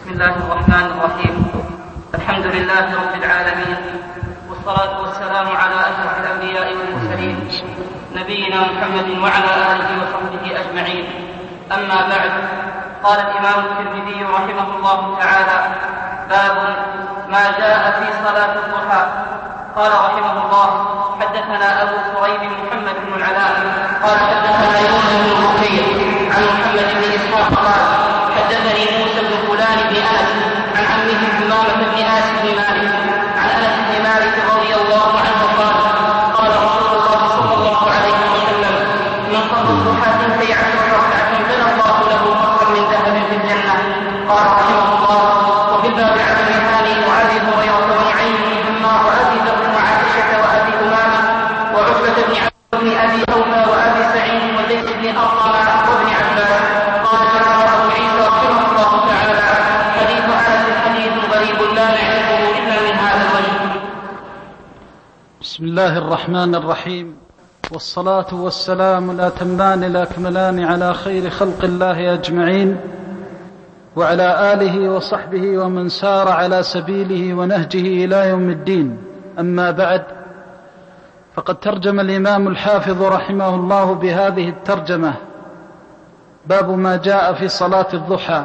بسم الله الرحمن الرحيم. الحمد لله رب العالمين، والصلاة والسلام على أشرف الأنبياء والمرسلين نبينا محمد وعلى آله وصحبه أجمعين. أما بعد، قال الإمام الترمذي رحمه الله تعالى: باب ما جاء في صلاة الضحى. قال رحمه الله: حدثنا أبو كريب محمد بن العلاء قال حدثنا يونس بن بكير عن محمد بن إسحاق قال حدثني موسى بن فلان بن أنس عن عمه حمامة بن آس بن مالك عن أنس بن مالك رضي الله عنه قال قال رسول الله صلى الله عليه وسلم: من صلى الضحى 12 ركعة بنى الله له قصرا من ذهب في الجنة. قال رحمه الله: وفي الباب عن ابي هاني وابي هريرة ونعيم بن حمار وابي ذر وعائشة وابي أمامة وعتبة بن عبد بن ابي اوفى وابي سعيد وزيد بن ارقم وابن عباس. قال جمع ابو عيسى رحمه الله تعالى: حديث انس حديث غريب لا نعرفه الا من هذا الوجه. بسم الله الرحمن الرحيم، والصلاة والسلام الأتمان الأكملان على خير خلق الله أجمعين، وعلى آله وصحبه ومن سار على سبيله ونهجه إلى يوم الدين. أما بعد، فقد ترجم الإمام الحافظ رحمه الله بهذه الترجمة: باب ما جاء في صلاة الضحى.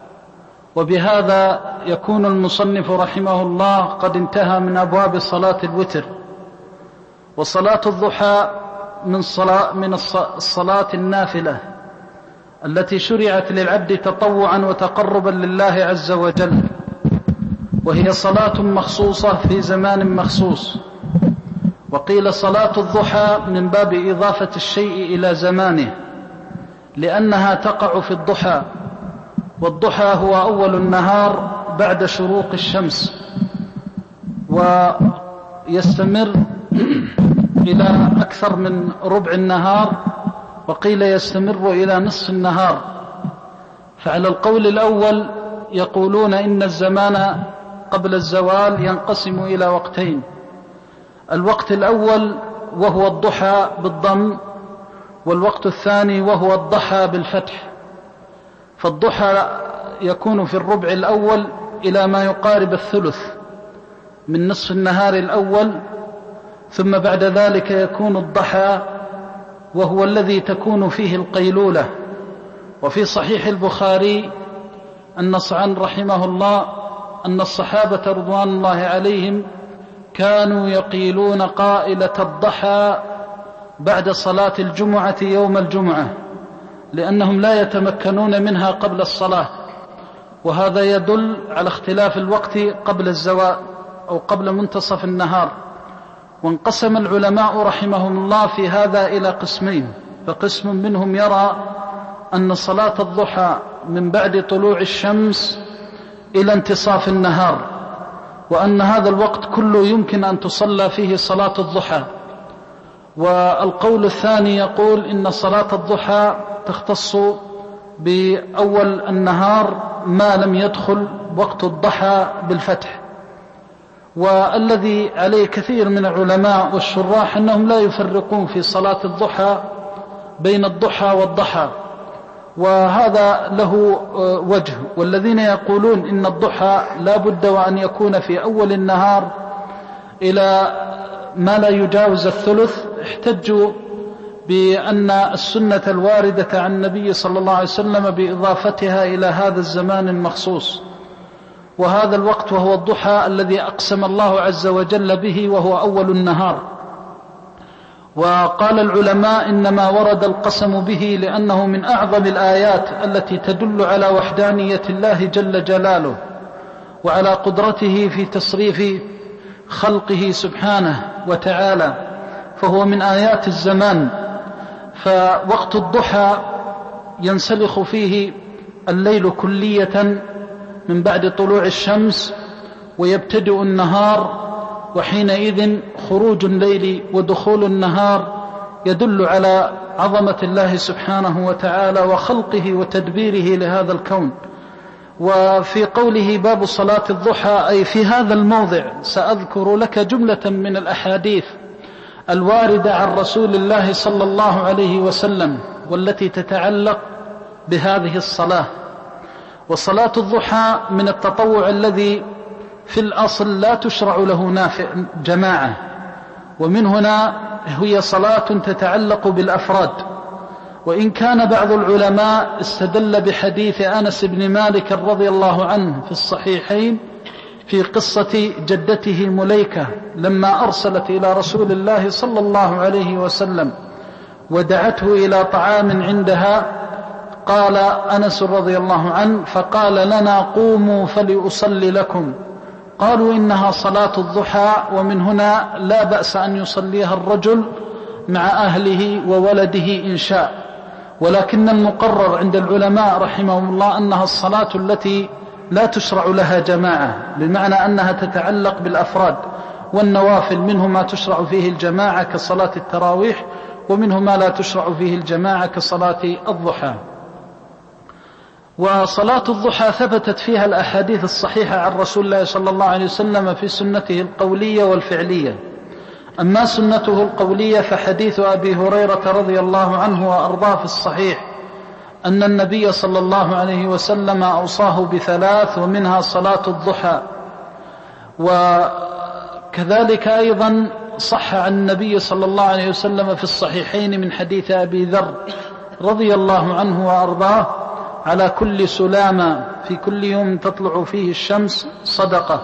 وبهذا يكون المصنف رحمه الله قد انتهى من أبواب صلاة الوتر. وصلاة الضحى من الصلاة النافلة التي شرعت للعبد تطوعا وتقربا لله عز وجل، وهي صلاة مخصوصة في زمان مخصوص. وقيل صلاة الضحى من باب إضافة الشيء إلى زمانه، لأنها تقع في الضحى، والضحى هو أول النهار بعد شروق الشمس، ويستمر إلى أكثر من ربع النهار، وقيل يستمر إلى نصف النهار. فعلى القول الأول يقولون إن الزمان قبل الزوال ينقسم إلى وقتين: الوقت الأول وهو الضحى بالضم، والوقت الثاني وهو الضحى بالفتح. فالضحى يكون في الربع الأول إلى ما يقارب الثلث من نصف النهار الأول، ثم بعد ذلك يكون الضحى وهو الذي تكون فيه القيلولة. وفي صحيح البخاري عن رحمه الله أن الصحابة رضوان الله عليهم كانوا يقيلون قائلة الضحى بعد صلاة الجمعة يوم الجمعة، لأنهم لا يتمكنون منها قبل الصلاة. وهذا يدل على اختلاف الوقت قبل الزوال أو قبل منتصف النهار. وانقسم العلماء رحمهم الله في هذا إلى قسمين: فقسم منهم يرى أن صلاة الضحى من بعد طلوع الشمس إلى انتصاف النهار، وأن هذا الوقت كله يمكن أن تصلى فيه صلاة الضحى. والقول الثاني يقول إن صلاة الضحى تختص بأول النهار ما لم يدخل وقت الضحى بالفتح. والذي عليه كثير من العلماء والشراح أنهم لا يفرقون في صلاة الضحى بين الضحى والضحى، وهذا له وجه. والذين يقولون إن الضحى لا بد وأن يكون في أول النهار إلى ما لا يجاوز الثلث احتجوا بأن السنة الواردة عن النبي صلى الله عليه وسلم بإضافتها إلى هذا الزمان المخصوص، وهذا الوقت وهو الضحى الذي أقسم الله عز وجل به وهو أول النهار. وقال العلماء إنما ورد القسم به لأنه من أعظم الآيات التي تدل على وحدانية الله جل جلاله وعلى قدرته في تصريف خلقه سبحانه وتعالى، فهو من آيات الزمان. فوقت الضحى ينسلخ فيه الليل كلية من بعد طلوع الشمس ويبتدئ النهار، وحينئذ خروج الليل ودخول النهار يدل على عظمة الله سبحانه وتعالى وخلقه وتدبيره لهذا الكون. وفي قوله باب صلاة الضحى أي في هذا الموضع سأذكر لك جملة من الأحاديث الواردة عن رسول الله صلى الله عليه وسلم والتي تتعلق بهذه الصلاة. وصلاة الضحى من التطوع الذي في الأصل لا تشرع له جماعة، ومن هنا هي صلاة تتعلق بالأفراد. وإن كان بعض العلماء استدل بحديث أنس بن مالك رضي الله عنه في الصحيحين في قصة جدته مليكة لما أرسلت إلى رسول الله صلى الله عليه وسلم ودعته إلى طعام عندها، قال أنس رضي الله عنه: فقال لنا قوموا فلأصلي لكم. قالوا: إنها صلاة الضحى، ومن هنا لا بأس أن يصليها الرجل مع أهله وولده إن شاء، ولكن المقرر عند العلماء رحمهم الله أنها الصلاة التي لا تشرع لها جماعة، بمعنى أنها تتعلق بالأفراد، والنوافل منه ما تشرع فيه الجماعة كصلاة التراويح، ومنه ما لا تشرع فيه الجماعة كصلاة الضحى. وصلاة الضحى ثبتت فيها الأحاديث الصحيحة عن رسول الله صلى الله عليه وسلم في سنته القولية والفعلية. أما سنته القولية فحديث أبي هريرة رضي الله عنه وأرضاه في الصحيح أن النبي صلى الله عليه وسلم أوصاه ب3، ومنها صلاة الضحى. وكذلك أيضا صح عن النبي صلى الله عليه وسلم في الصحيحين من حديث أبي ذر رضي الله عنه وأرضاه: على كل سلامة في كل يوم تطلع فيه الشمس صدقة.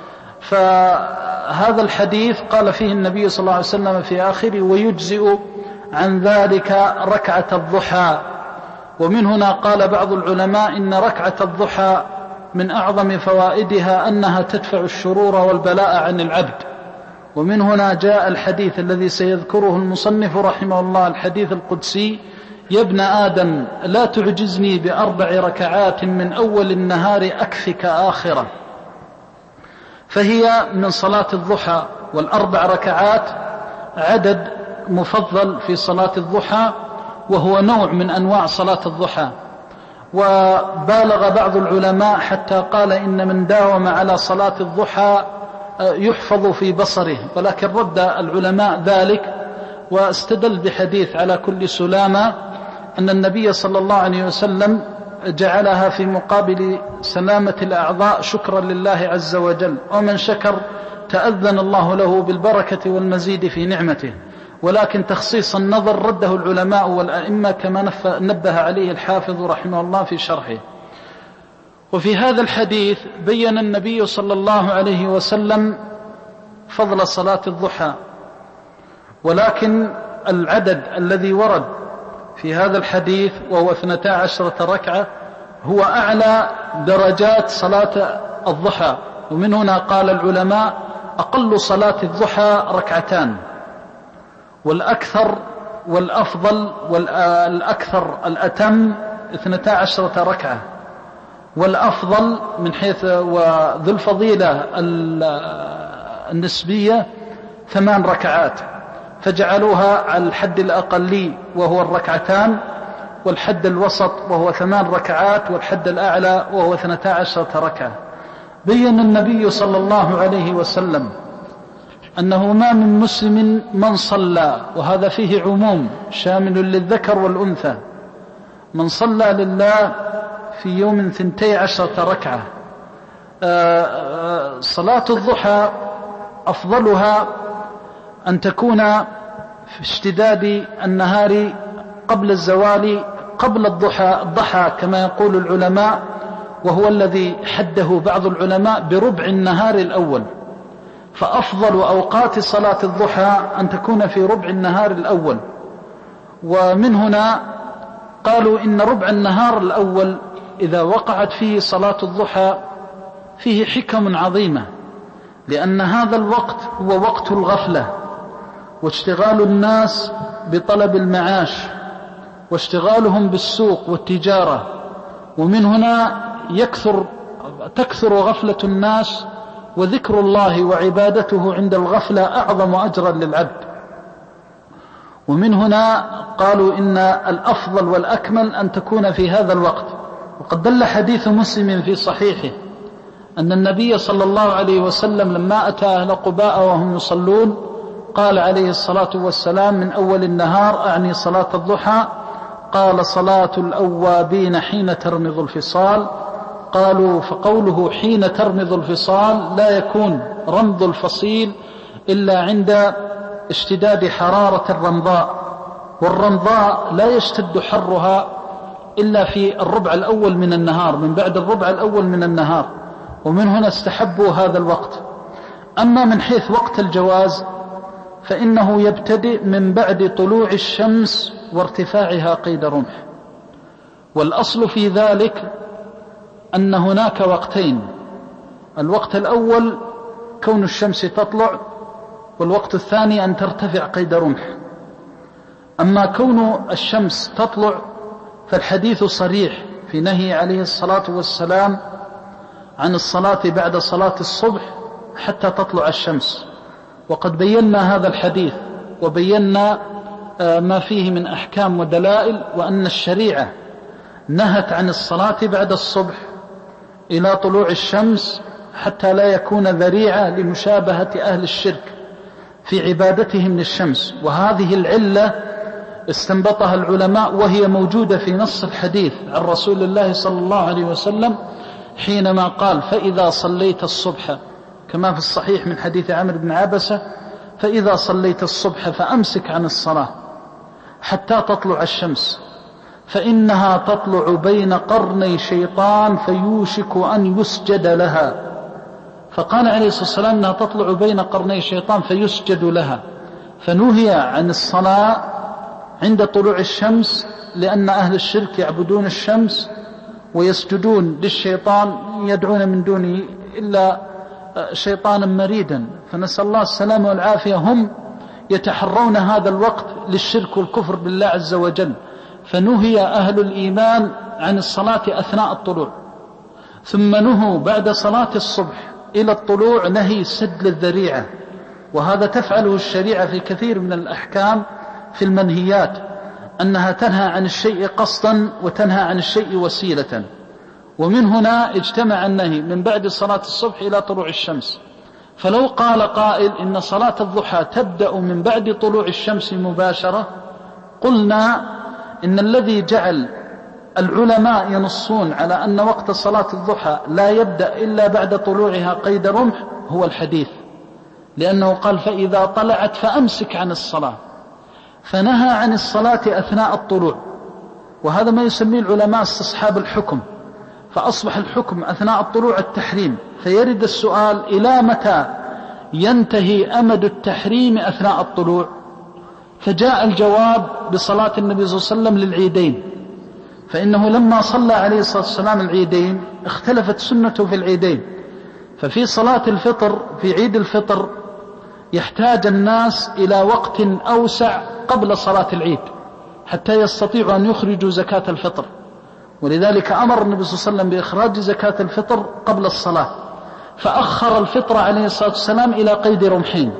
فهذا الحديث قال فيه النبي صلى الله عليه وسلم في آخره: ويجزئ عن ذلك ركعة الضحى. ومن هنا قال بعض العلماء إن ركعة الضحى من أعظم فوائدها أنها تدفع الشرور والبلاء عن العبد. ومن هنا جاء الحديث الذي سيذكره المصنف رحمه الله، الحديث القدسي: يا ابن آدم لا تعجزني ب4 ركعات من أول النهار أكفك آخرة. فهي من صلاة الضحى، وال4 ركعات عدد مفضل في صلاة الضحى، وهو نوع من أنواع صلاة الضحى. وبالغ بعض العلماء حتى قال إن من داوم على صلاة الضحى يحفظ في بصره، ولكن رد العلماء ذلك واستدل بحديث على كل سلامة أن النبي صلى الله عليه وسلم جعلها في مقابل سلامة الأعضاء شكرا لله عز وجل، ومن شكر تأذن الله له بالبركة والمزيد في نعمته. ولكن تخصيص النظر رده العلماء والأئمة كما نبه عليه الحافظ رحمه الله في شرحه. وفي هذا الحديث بين النبي صلى الله عليه وسلم فضل صلاة الضحى، ولكن العدد الذي ورد في هذا الحديث وهو 12 ركعة هو أعلى درجات صلاة الضحى. ومن هنا قال العلماء: أقل صلاة الضحى 2، والأكثر والأفضل والأكثر الأتم 12 ركعة، والأفضل من حيث وذو الفضيلة النسبية 8 ركعات، فجعلوها على الحد الأقلي وهو 2 والحد الوسط وهو 8 ركعات، والحد الأعلى وهو 12 ركعة. بين النبي صلى الله عليه وسلم أنه ما من مسلم من صلى، وهذا فيه عموم شامل للذكر والأنثى، من صلى لله في يوم 12 ركعة. صلاة الضحى أفضلها أن تكون في اشتداد النهار قبل الزوال، قبل الضحى كما يقول العلماء، وهو الذي حده بعض العلماء بربع النهار الأول. فأفضل أوقات صلاة الضحى أن تكون في ربع النهار الأول. ومن هنا قالوا إن ربع النهار الأول إذا وقعت فيه صلاة الضحى فيه حكم عظيمة، لأن هذا الوقت هو وقت الغفلة واشتغال الناس بطلب المعاش واشتغالهم بالسوق والتجارة، ومن هنا تكثر غفلة الناس، وذكر الله وعبادته عند الغفلة أعظم أجرا للعبد. ومن هنا قالوا إن الأفضل والأكمل أن تكون في هذا الوقت. وقد دل حديث مسلم في صحيحه أن النبي صلى الله عليه وسلم لما أتى أهل قباء وهم يصلون قال عليه الصلاة والسلام من أول النهار، أعني صلاة الضحى، قال: صلاة الأوابين حين ترمض الفصال، قالوا فقوله حين ترمض الفصال لا يكون رمض الفصيل إلا عند اشتداد حرارة الرمضاء، والرمضاء لا يشتد حرها إلا في الربع الأول من النهار، من بعد الربع الأول من النهار، ومن هنا استحبوا هذا الوقت. أما من حيث وقت الجواز فإنه يبتدئ من بعد طلوع الشمس وارتفاعها قيد رمح. والأصل في ذلك أن هناك وقتين: الوقت الأول كون الشمس تطلع، والوقت الثاني أن ترتفع قيد رمح. أما كون الشمس تطلع فالحديث صريح في نهي عليه الصلاة والسلام عن الصلاة بعد صلاة الصبح حتى تطلع الشمس، وقد بينا هذا الحديث وبينا ما فيه من أحكام ودلائل، وأن الشريعة نهت عن الصلاة بعد الصبح إلى طلوع الشمس حتى لا يكون ذريعة لمشابهة أهل الشرك في عبادتهم للشمس. وهذه العلة استنبطها العلماء، وهي موجودة في نص الحديث عن رسول الله صلى الله عليه وسلم حينما قال: فإذا صليت الصبح، كما في الصحيح من حديث عمرو بن عبسة: فإذا صليت الصبح فأمسك عن الصلاة حتى تطلع الشمس، فإنها تطلع بين قرني شيطان فيوشك أن يسجد لها. فقال عليه الصلاة والسلام أنها تطلع بين قرني شيطان فيسجد لها، فنهي عن الصلاة عند طلوع الشمس، لأن أهل الشرك يعبدون الشمس ويسجدون للشيطان، يدعون من دونه إلا شيطانا مريدا، فنسأل الله السلامة والعافية. هم يتحرون هذا الوقت للشرك والكفر بالله عز وجل، فنهي أهل الإيمان عن الصلاة أثناء الطلوع، ثم نهوا بعد صلاة الصبح إلى الطلوع نهي سد الذريعة، وهذا تفعله الشريعة في كثير من الأحكام في المنهيات، أنها تنهى عن الشيء قصدا وتنهى عن الشيء وسيلة. ومن هنا اجتمع النهي من بعد صلاة الصبح إلى طلوع الشمس. فلو قال قائل إن صلاة الضحى تبدأ من بعد طلوع الشمس مباشرة، قلنا إن الذي جعل العلماء ينصون على أن وقت صلاة الضحى لا يبدأ إلا بعد طلوعها قيد رمح هو الحديث، لأنه قال: فإذا طلعت فأمسك عن الصلاة، فنهى عن الصلاة أثناء الطلوع. وهذا ما يسميه العلماء استصحاب الحكم، فأصبح الحكم أثناء الطلوع التحريم، فيرد السؤال: إلى متى ينتهي أمد التحريم أثناء الطلوع؟ فجاء الجواب بصلاة النبي صلى الله عليه وسلم للعيدين، فإنه لما صلى عليه الصلاة والسلام العيدين اختلفت سنته في العيدين. ففي صلاة الفطر في عيد الفطر يحتاج الناس إلى وقت أوسع قبل صلاة العيد حتى يستطيعوا أن يخرجوا زكاة الفطر، ولذلك أمر النبي صلى الله عليه وسلم بإخراج زكاة الفطر قبل الصلاة، فأخر الفطر عليه الصلاة والسلام إلى قيد رمحين.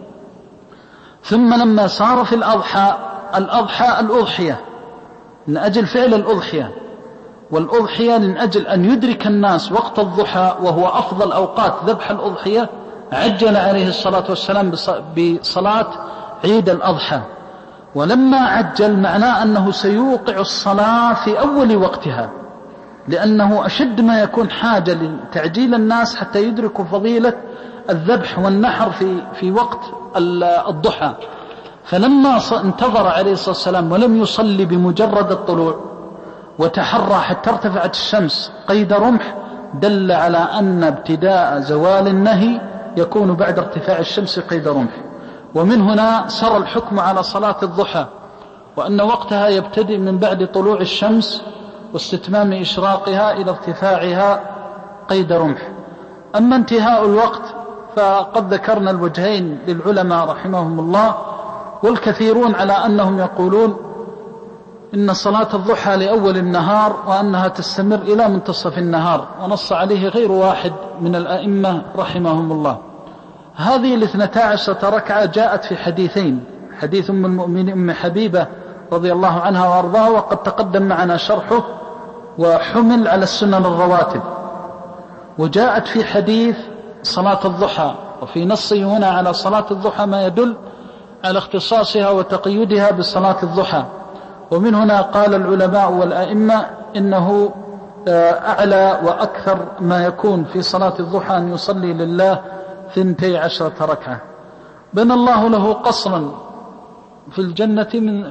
ثم لما صار في الأضحية من أجل فعل الأضحية، والأضحية من أجل أن يدرك الناس وقت الضحى وهو أفضل أوقات ذبح الأضحية، عجل عليه الصلاة والسلام بصلاة عيد الأضحى. ولما عجل معناه أنه سيوقع الصلاة في أول وقتها، لأنه أشد ما يكون حاجة لتعجيل الناس حتى يدركوا فضيلة الذبح والنحر في وقت الضحى. فلما انتظر عليه الصلاة والسلام ولم يصلي بمجرد الطلوع وتحرى حتى ارتفعت الشمس قيد رمح، دل على أن ابتداء زوال النهي يكون بعد ارتفاع الشمس قيد رمح. ومن هنا سر الحكم على صلاة الضحى، وأن وقتها يبتدئ من بعد طلوع الشمس واستتمام إشراقها إلى ارتفاعها قيد رمح. أما انتهاء الوقت فقد ذكرنا الوجهين للعلماء رحمهم الله، والكثيرون على أنهم يقولون إن صلاة الضحى لأول النهار وأنها تستمر إلى منتصف النهار، ونص عليه غير واحد من الأئمة رحمهم الله. هذه 12 ركعة جاءت في حديثين: حديث أم المؤمنين أم حبيبة رضي الله عنها وأرضاها، وقد تقدم معنا شرحه وحمل على السنن الرواتب، وجاءت في حديث صلاة الضحى. وفي نصه هنا على صلاة الضحى ما يدل على اختصاصها وتقيدها بصلاة الضحى. ومن هنا قال العلماء والأئمة إنه أعلى وأكثر ما يكون في صلاة الضحى أن يصلي لله 12 ركعة. بنى الله له قصرا في الجنة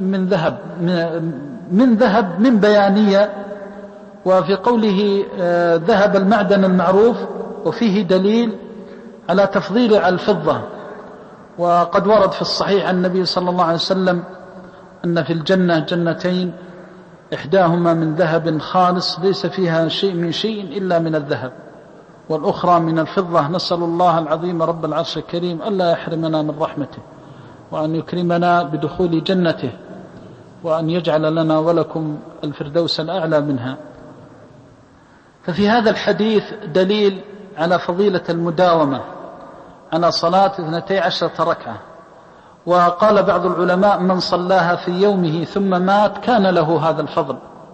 من ذهب من بيانية، وفي قوله ذهب المعدن المعروف، وفيه دليل على تفضيله على الفضة. وقد ورد في الصحيح عن النبي صلى الله عليه وسلم أن في الجنة جنتين إحداهما من ذهب خالص ليس فيها شيء من شيء إلا من الذهب، والأخرى من الفضة. نسأل الله العظيم رب العرش الكريم ألا يحرمنا من رحمته، وأن يكرمنا بدخول جنته، وأن يجعل لنا ولكم الفردوس الأعلى منها. ففي هذا الحديث دليل على فضيلة المداومة على صلاة 12 ركعة. وقال بعض العلماء من صلاها في يومه ثم مات كان له هذا الفضل.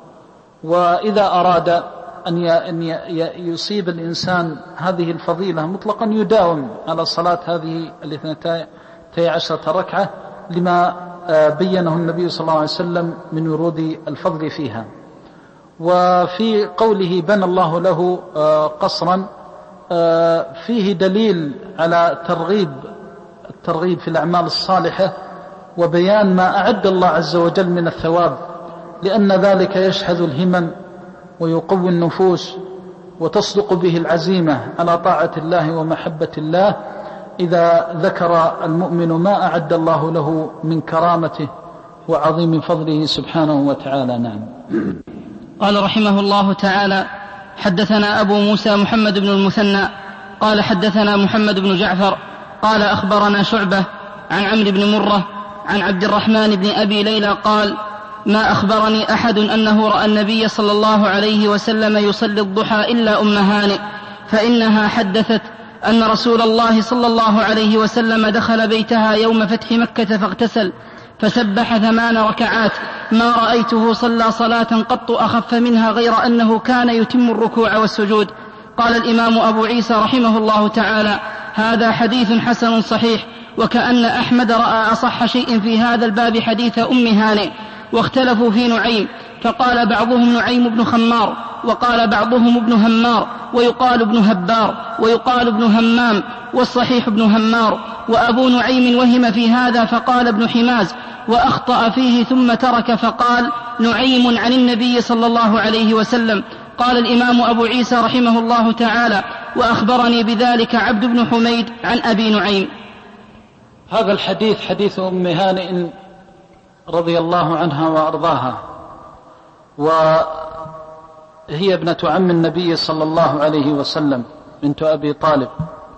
وإذا أراد أن يصيب الإنسان هذه الفضيلة مطلقا يداوم على صلاة هذه 12 ركعة لما بينه النبي صلى الله عليه وسلم من ورود الفضل فيها. وفي قوله بنى الله له قصرا فيه دليل على الترغيب في الأعمال الصالحة، وبيان ما أعد الله عز وجل من الثواب، لأن ذلك يشحذ الهمم ويقوي النفوس، وتصدق به العزيمة على طاعة الله ومحبة الله إذا ذكر المؤمن ما أعد الله له من كرامته وعظيم فضله سبحانه وتعالى. نعم. قال رحمه الله تعالى: حدثنا أبو موسى محمد بن المثنى قال حدثنا محمد بن جعفر قال أخبرنا شعبة عن عمرو بن مرة عن عبد الرحمن بن أبي ليلى قال: ما أخبرني أحد أنه رأى النبي صلى الله عليه وسلم يصلي الضحى إلا أم هانئ، فإنها حدثت أن رسول الله صلى الله عليه وسلم دخل بيتها يوم فتح مكة فاغتسل فسبح 8 ركعات، ما رأيته صلى صلاة قط أخف منها غير أنه كان يتم الركوع والسجود. قال الإمام أبو عيسى رحمه الله تعالى: هذا حديث حسن صحيح. وكأن أحمد رأى أصح شيء في هذا الباب حديث أم هانئ. واختلفوا في نعيم، فقال بعضهم نعيم بن خمار، وقال بعضهم ابن همار، ويقال ابن هبار، ويقال ابن همام، والصحيح ابن همار. وأبو نعيم وهم في هذا فقال ابن حماز، وأخطأ فيه ثم ترك فقال نعيم عن النبي صلى الله عليه وسلم. قال الإمام أبو عيسى رحمه الله تعالى: وأخبرني بذلك عبد بن حميد عن أبي نعيم. هذا الحديث حديث أم هانئ رضي الله عنها وأرضاها، وهي ابنة عم النبي صلى الله عليه وسلم بنت أبي طالب.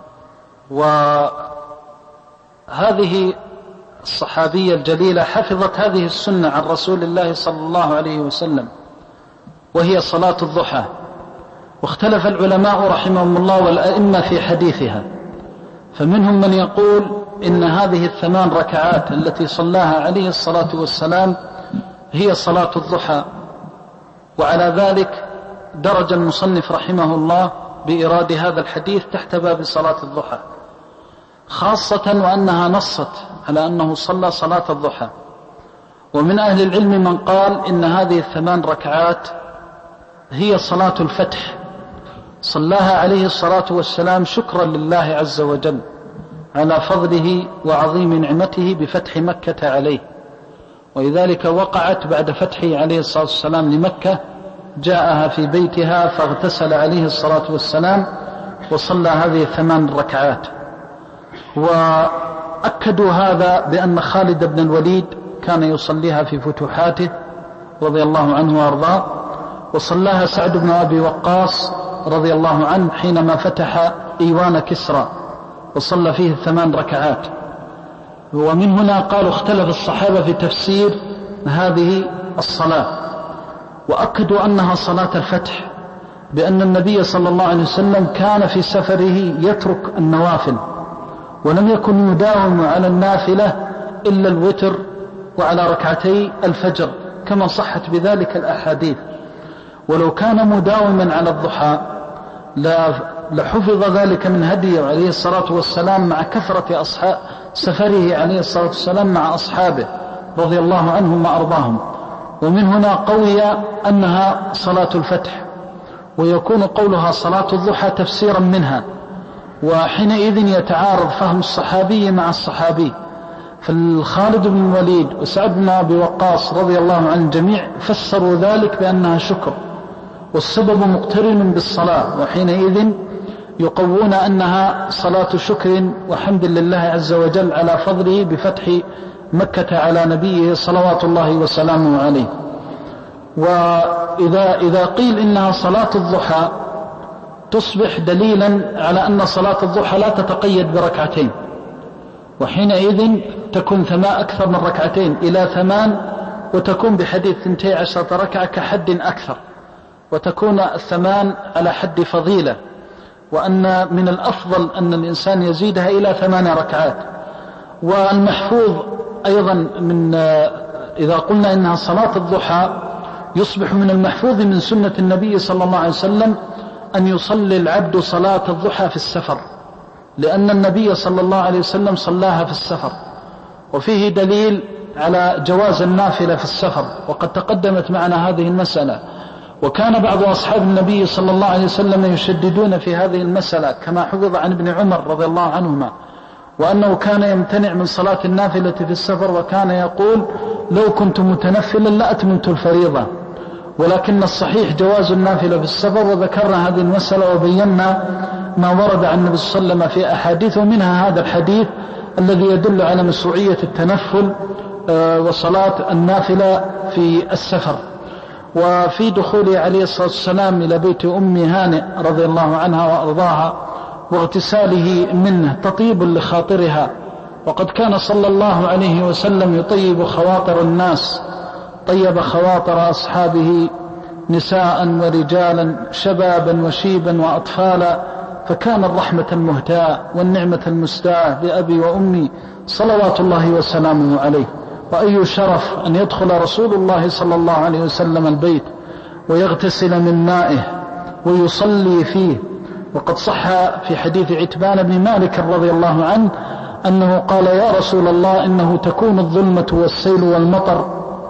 وهذه الصحابية الجليلة حفظت هذه السنة عن رسول الله صلى الله عليه وسلم، وهي صلاة الضحى. واختلف العلماء رحمهم الله والأئمة في حديثها، فمنهم من يقول إن هذه 8 ركعات التي صلاها عليه الصلاة والسلام هي صلاة الضحى. وعلى ذلك درج المصنف رحمه الله بإيراد هذا الحديث تحت باب صلاة الضحى، خاصة وأنها نصت على أنه صلى صلاة الضحى. ومن أهل العلم من قال إن هذه 8 ركعات هي صلاة الفتح، صلاها عليه الصلاة والسلام شكرا لله عز وجل على فضله وعظيم نعمته بفتح مكة عليه. ولذلك وقعت بعد فتحه عليه الصلاة والسلام لمكة، جاءها في بيتها فاغتسل عليه الصلاة والسلام وصلى هذه 8 ركعات. وأكدوا هذا بأن خالد بن الوليد كان يصليها في فتوحاته رضي الله عنه وارضاه، وصلاها سعد بن أبي وقاص رضي الله عنه حينما فتح إيوان كسرى وصلى فيه 8 ركعات. ومن هنا قالوا اختلف الصحابة في تفسير هذه الصلاة، وأكدوا أنها صلاة الفتح، بأن النبي صلى الله عليه وسلم كان في سفره يترك النوافل، ولم يكن يداوم على النافلة إلا الوتر وعلى ركعتي الفجر كما صحت بذلك الأحاديث. ولو كان مداوما على الضحى لحفظ ذلك من هديه عليه الصلاة والسلام مع كثرة سفره عليه الصلاة والسلام مع أصحابه رضي الله عنهم وأرضاهم. ومن هنا قوي أنها صلاة الفتح. ويكون قولها صلاة الضحى تفسيرا منها، وحينئذ يتعارض فهم الصحابي مع الصحابي. فالخالد بن الوليد وسعد بن أبي وقاص رضي الله عن الجميع فسروا ذلك بأنها شكر، والسبب مقترن بالصلاة، وحينئذ يقوون أنها صلاة شكر وحمد لله عز وجل على فضله بفتح مكة على نبيه صلوات الله وسلامه عليه. وإذا قيل إنها صلاة الضحى تصبح دليلا على أن صلاة الضحى لا تتقيد بركعتين، وحينئذ تكون أكثر من ركعتين إلى 8، وتكون بحديث 12 ركعة كحد أكثر، وتكون 8 على حد فضيلة، وأن من الأفضل أن الإنسان يزيدها إلى 8 ركعات. والمحفوظ أيضا من إذا قلنا إنها صلاة الضحى يصبح من المحفوظ من سنة النبي صلى الله عليه وسلم أن يصلي العبد صلاة الضحى في السفر، لأن النبي صلى الله عليه وسلم صلاها في السفر، وفيه دليل على جواز النافلة في السفر، وقد تقدمت معنا هذه المسألة. وكان بعض أصحاب النبي صلى الله عليه وسلم يشددون في هذه المسألة، كما حفظ عن ابن عمر رضي الله عنهما، وأنه كان يمتنع من صلاة النافلة في السفر، وكان يقول لو كنت متنفلا لأتممت الفريضة. ولكن الصحيح جواز النافلة في السفر، وذكرنا هذه المسألة وبينا ما ورد عن النبي صلى الله عليه وسلم في أحاديث، ومنها هذا الحديث الذي يدل على مشروعية التنفل وصلاة النافلة في السفر. وفي دخوله عليه الصلاة والسلام إلى بيت أم هانئ رضي الله عنها وأرضاها واغتساله منه تطيب لخاطرها، وقد كان صلى الله عليه وسلم يطيب خواطر الناس، طيب خواطر أصحابه نساء ورجالا، شبابا وشيبا وأطفالا، فكان الرحمة المهداة والنعمة المستاة بأبي وأمي صلوات الله وسلامه عليه. وأي شرف أن يدخل رسول الله صلى الله عليه وسلم البيت ويغتسل من مائه ويصلي فيه. وقد صح في حديث عتبان بن مالك رضي الله عنه أنه قال يا رسول الله إنه تكون الظلمة والسيل والمطر،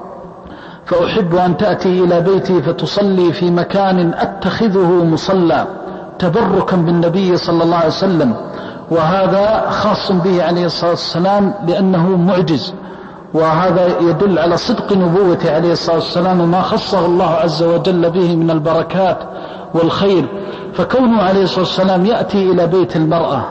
فأحب أن تأتي إلى بيتي فتصلي في مكان أتخذه مصلى تبركا بالنبي صلى الله عليه وسلم. وهذا خاص به عليه الصلاة والسلام لأنه معجز، وهذا يدل على صدق نبوته عليه الصلاة والسلام وما خصه الله عز وجل به من البركات والخير. فكونه عليه الصلاة والسلام يأتي إلى بيت المرأة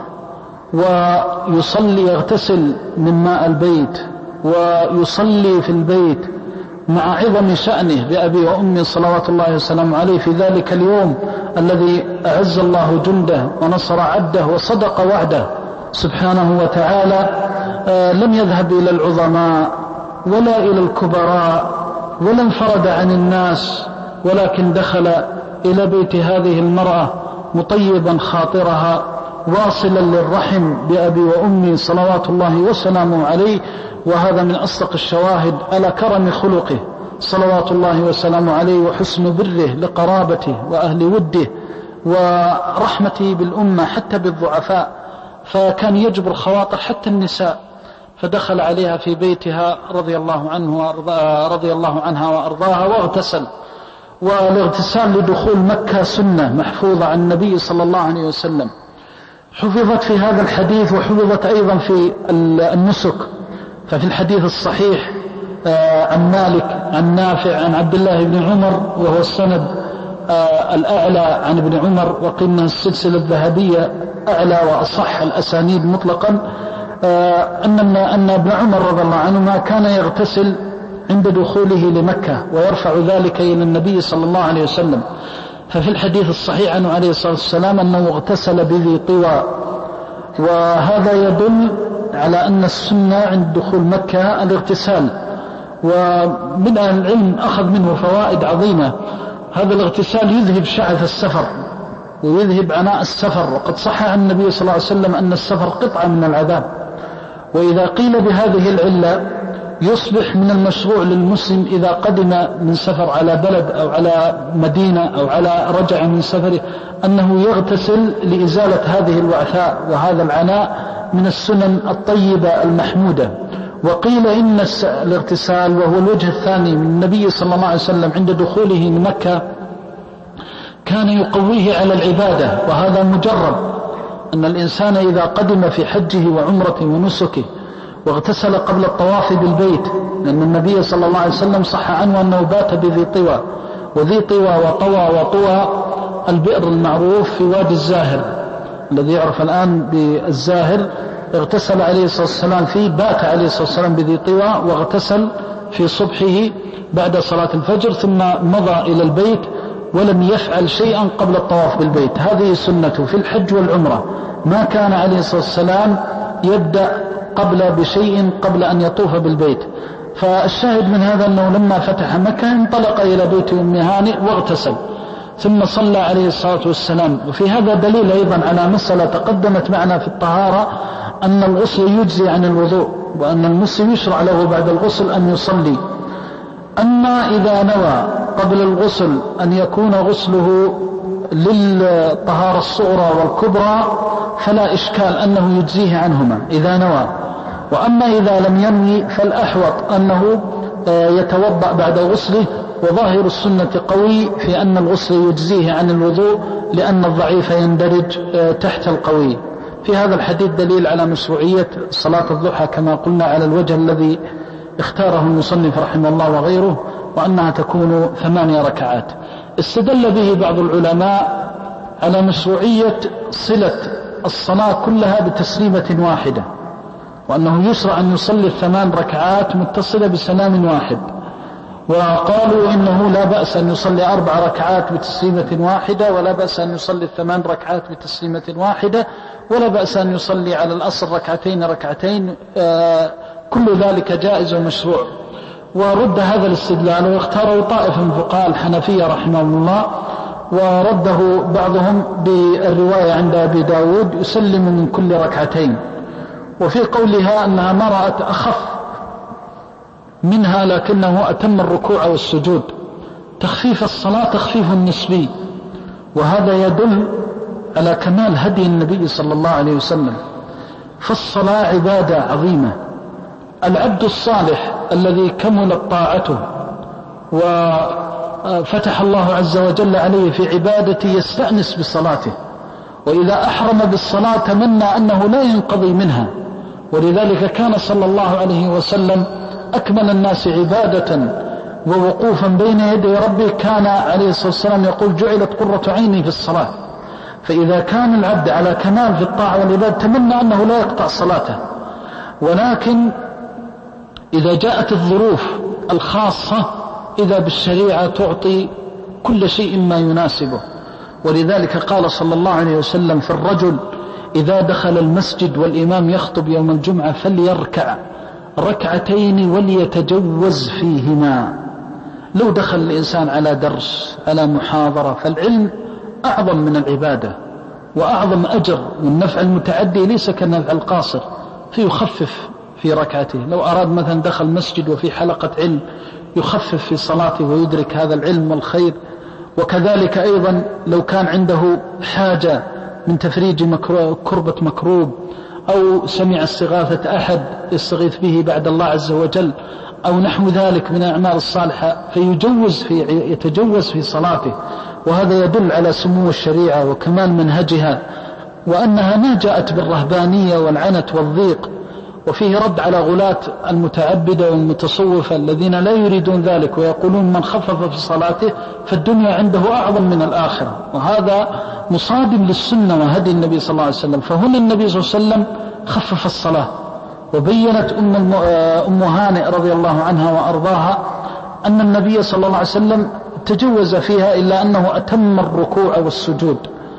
ويصلي يغتسل من ماء البيت ويصلي في البيت مع عظم شأنه بأبي وأمي صلوات الله وسلامه عليه في ذلك اليوم الذي أعز الله جنده ونصر عبده وصدق وعده سبحانه وتعالى، لم يذهب إلى العظماء ولا إلى الكبراء ولا انفرد عن الناس، ولكن دخل إلى بيت هذه المرأة مطيبا خاطرها واصلا للرحم بأبي وأمي صلوات الله وسلامه عليه. وهذا من أصدق الشواهد على كرم خلقه صلوات الله وسلامه عليه وحسن بره لقرابته وأهل وده ورحمته بالأمة حتى بالضعفاء، فكان يجبر خواطر حتى النساء، فدخل عليها في بيتها رضي الله عنها وأرضاها واغتسل. والاغتسال لدخول مكة سنة محفوظة عن النبي صلى الله عليه وسلم، حفظت في هذا الحديث وحفظت أيضا في النسك. ففي الحديث الصحيح عن مالك عن نافع عن عبد الله بن عمر، وهو السند الأعلى عن ابن عمر، وقلنا السلسلة الذهبية أعلى وأصح الأسانيد مطلقا، أن ابن عمر رضي الله عنهما كان يغتسل عند دخوله لمكة ويرفع ذلك إلى النبي صلى الله عليه وسلم. ففي الحديث الصحيح عنه عليه الصلاة والسلام أنه اغتسل بذي طوى، وهذا يدل على أن السنة عند دخول مكة الاغتسال. ومن أهل العلم أخذ منه فوائد عظيمة. هذا الاغتسال يذهب شعث السفر ويذهب عناء السفر، وقد صح عن النبي صلى الله عليه وسلم أن السفر قطعة من العذاب. وإذا قيل بهذه العلة يصبح من المشروع للمسلم إذا قدم من سفر على بلد أو على مدينة أو على رجع من سفره أنه يغتسل لإزالة هذه الوعثاء وهذا العناء من السنن الطيبة المحمودة. وقيل إن الاغتسال وهو الوجه الثاني من النبي صلى الله عليه وسلم عند دخوله من مكة كان يقويه على العبادة، وهذا مجرب أن الإنسان إذا قدم في حجه وعمرته ونسكه واغتسل قبل الطواف بالبيت، لأن النبي صلى الله عليه وسلم صح عنه أنه بات بذي طوى، وذي طوى وطوى وطوى البئر المعروف في وادي الزاهر الذي يعرف الآن بالزاهر، اغتسل عليه الصلاة والسلام فيه، بات عليه الصلاة والسلام بذي طوى واغتسل في صبحه بعد صلاة الفجر، ثم مضى إلى البيت ولم يفعل شيئا قبل الطواف بالبيت. هذه سنته في الحج والعمرة، ما كان عليه الصلاة والسلام يبدأ بشيء قبل أن يطوف بالبيت. فالشاهد من هذا أنه لما فتح مكة انطلق إلى بيت أم هانئ واغتسل ثم صلى عليه الصلاة والسلام. وفي هذا دليل أيضا على مسألة تقدمت معنا في الطهارة، أن الغسل يجزي عن الوضوء، وأن المسلم يشرع له بعد الغسل أن يصلي. أما إذا نوى قبل الغسل أن يكون غسله للطهارة الصغرى والكبرى فلا إشكال أنه يجزيه عنهما إذا نوى. وأما إذا لم ينوي فالأحوط أنه يتوضأ بعد غسله، وظاهر السنة قوي في أن الغسل يجزيه عن الوضوء، لأن الضعيف يندرج تحت القوي. في هذا الحديث دليل على مشروعية صلاة الضحى كما قلنا على الوجه الذي اختاره المصنف رحمه الله وغيره، وأنها تكون 8 ركعات. استدل به بعض العلماء على مشروعية صلة الصلاة كلها بتسليمة واحدة، وأنه يشرع أن يصلي 8 ركعات متصلة بسلام واحد. وقالوا إنه لا بأس أن يصلي 4 ركعات بتسليمة واحدة، ولا بأس أن يصلي 8 ركعات بتسليمة واحدة، ولا بأس أن يصلي على الأصل ركعتين كل ذلك جائز ومشروع. ورد هذا الاستدلال واختاره طائفة من فقهاء الحنفية رحمهم الله، ورده بعضهم بالرواية عند أبي داود يسلم من كل ركعتين، وفي قولها أنها ما رأت أخف منها لكنه أتم الركوع والسجود. تخفيف الصلاة تخفيف نسبي، وهذا يدل على كمال هدي النبي صلى الله عليه وسلم. فالصلاة عبادة عظيمة. العبد الصالح الذي كملت طاعته وفتح الله عز وجل عليه في عبادته يستأنس بصلاته، وإذا أحرم بالصلاة تمنى أنه لا ينقضي منها. ولذلك كان صلى الله عليه وسلم أكمل الناس عبادة ووقوفا بين يدي ربه. كان عليه الصلاة والسلام يقول جعلت قرة عيني في الصلاة. فإذا كان العبد على كمال في الطاعة والعبادة تمنى أنه لا يقطع صلاته. ولكن إذا جاءت الظروف الخاصة إذا بالشريعة تعطي كل شيء ما يناسبه. ولذلك قال صلى الله عليه وسلم في الرجل إذا دخل المسجد والإمام يخطب يوم الجمعة فليركع 2 وليتجوز فيهما. لو دخل الإنسان على درس على محاضرة، فالعلم أعظم من العبادة وأعظم أجر، والنفع المتعدي ليس كالنفع القاصر، فيخفف في ركعته. لو أراد مثلا دخل مسجد وفي حلقة علم يخفف في صلاته ويدرك هذا العلم والخير. وكذلك أيضا لو كان عنده حاجة من تفريج كربة مكروب، أو سمع استغاثة أحد يستغيث به بعد الله عز وجل، أو نحو ذلك من الأعمال الصالحة، يتجوز في صلاته. وهذا يدل على سمو الشريعة وكمال منهجها، وأنها ما جاءت بالرهبانية والعنت والضيق. وفيه رد على غلاة المتعبدة والمتصوفة الذين لا يريدون ذلك، ويقولون من خفف في صلاته فالدنيا عنده أعظم من الآخرة، وهذا مصادم للسنة وهدي النبي صلى الله عليه وسلم. فهنا النبي صلى الله عليه وسلم خفف الصلاة. وبينت أم هانئ رضي الله عنها وأرضاها أن النبي صلى الله عليه وسلم تجوز فيها، إلا أنه أتم الركوع والسجود.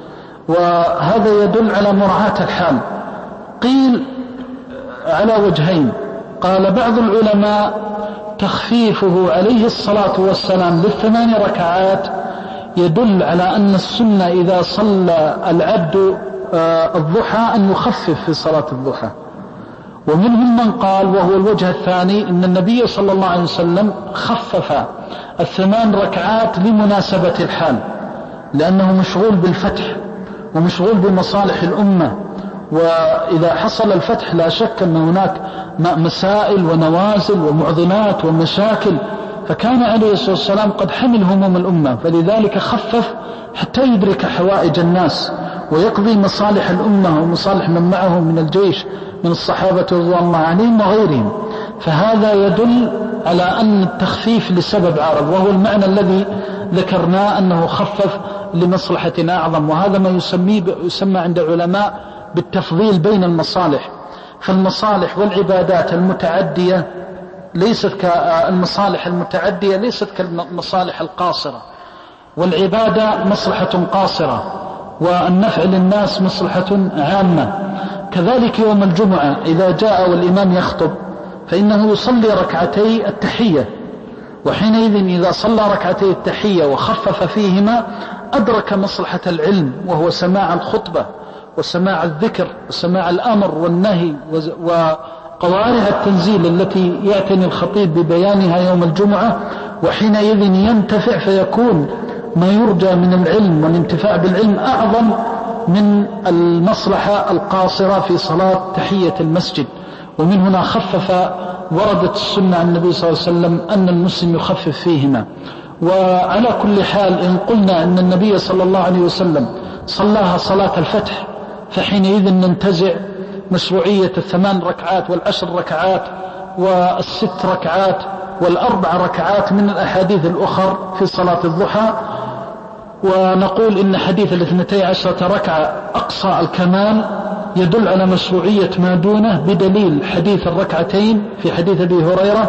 وهذا يدل على مراعاة الحال. قيل على وجهين. قال بعض العلماء تخفيفه عليه الصلاة والسلام ل8 ركعات يدل على أن السنة إذا صلى العبد الضحى أن يخفف في صلاة الضحى. ومنهم من قال، وهو الوجه الثاني، أن النبي صلى الله عليه وسلم خفف 8 ركعات لمناسبة الحال، لأنه مشغول بالفتح ومشغول بمصالح الأمة. وإذا حصل الفتح لا شك أن هناك مسائل ونوازل ومعضلات ومشاكل، فكان عليه الصلاة والسلام قد حمل هموم الأمة، فلذلك خفف حتى يدرك حوائج الناس ويقضي مصالح الأمة ومصالح من معه من الجيش من الصحابة رضوان الله عليهم وغيرهم. فهذا يدل على أن التخفيف لسبب عارض، وهو المعنى الذي ذكرناه أنه خفف لمصلحة أعظم، وهذا ما يسمى عند العلماء بالتفضيل بين المصالح. فالمصالح والعبادات المتعدية ليست كالمصالح المتعدية ليست كالمصالح القاصرة، والعبادة مصلحة قاصرة والنفع للناس مصلحة عامة. كذلك يوم الجمعة إذا جاء والإمام يخطب فإنه يصلي ركعتي التحية، وحينئذ إذا صلى ركعتي التحية وخفف فيهما أدرك مصلحة العلم، وهو سماع الخطبة وسماع الذكر وسماع الأمر والنهي وقوارع التنزيل التي يعتني الخطيب ببيانها يوم الجمعة، وحينئذ ينتفع فيكون ما يرجى من العلم والانتفاع بالعلم أعظم من المصلحة القاصرة في صلاة تحية المسجد. ومن هنا خفف، وردت السنة عن النبي صلى الله عليه وسلم أن المسلم يخفف فيهما. وعلى كل حال إن قلنا أن النبي صلى الله عليه وسلم صلاها صلاة الفتح فحينئذ ننتزع مشروعية 8 ركعات و10 ركعات و6 ركعات و4 ركعات من الأحاديث الأخر في صلاة الضحى، ونقول إن حديث 12 ركعة أقصى الكمال يدل على مشروعية ما دونه بدليل حديث الركعتين في حديث أبي هريرة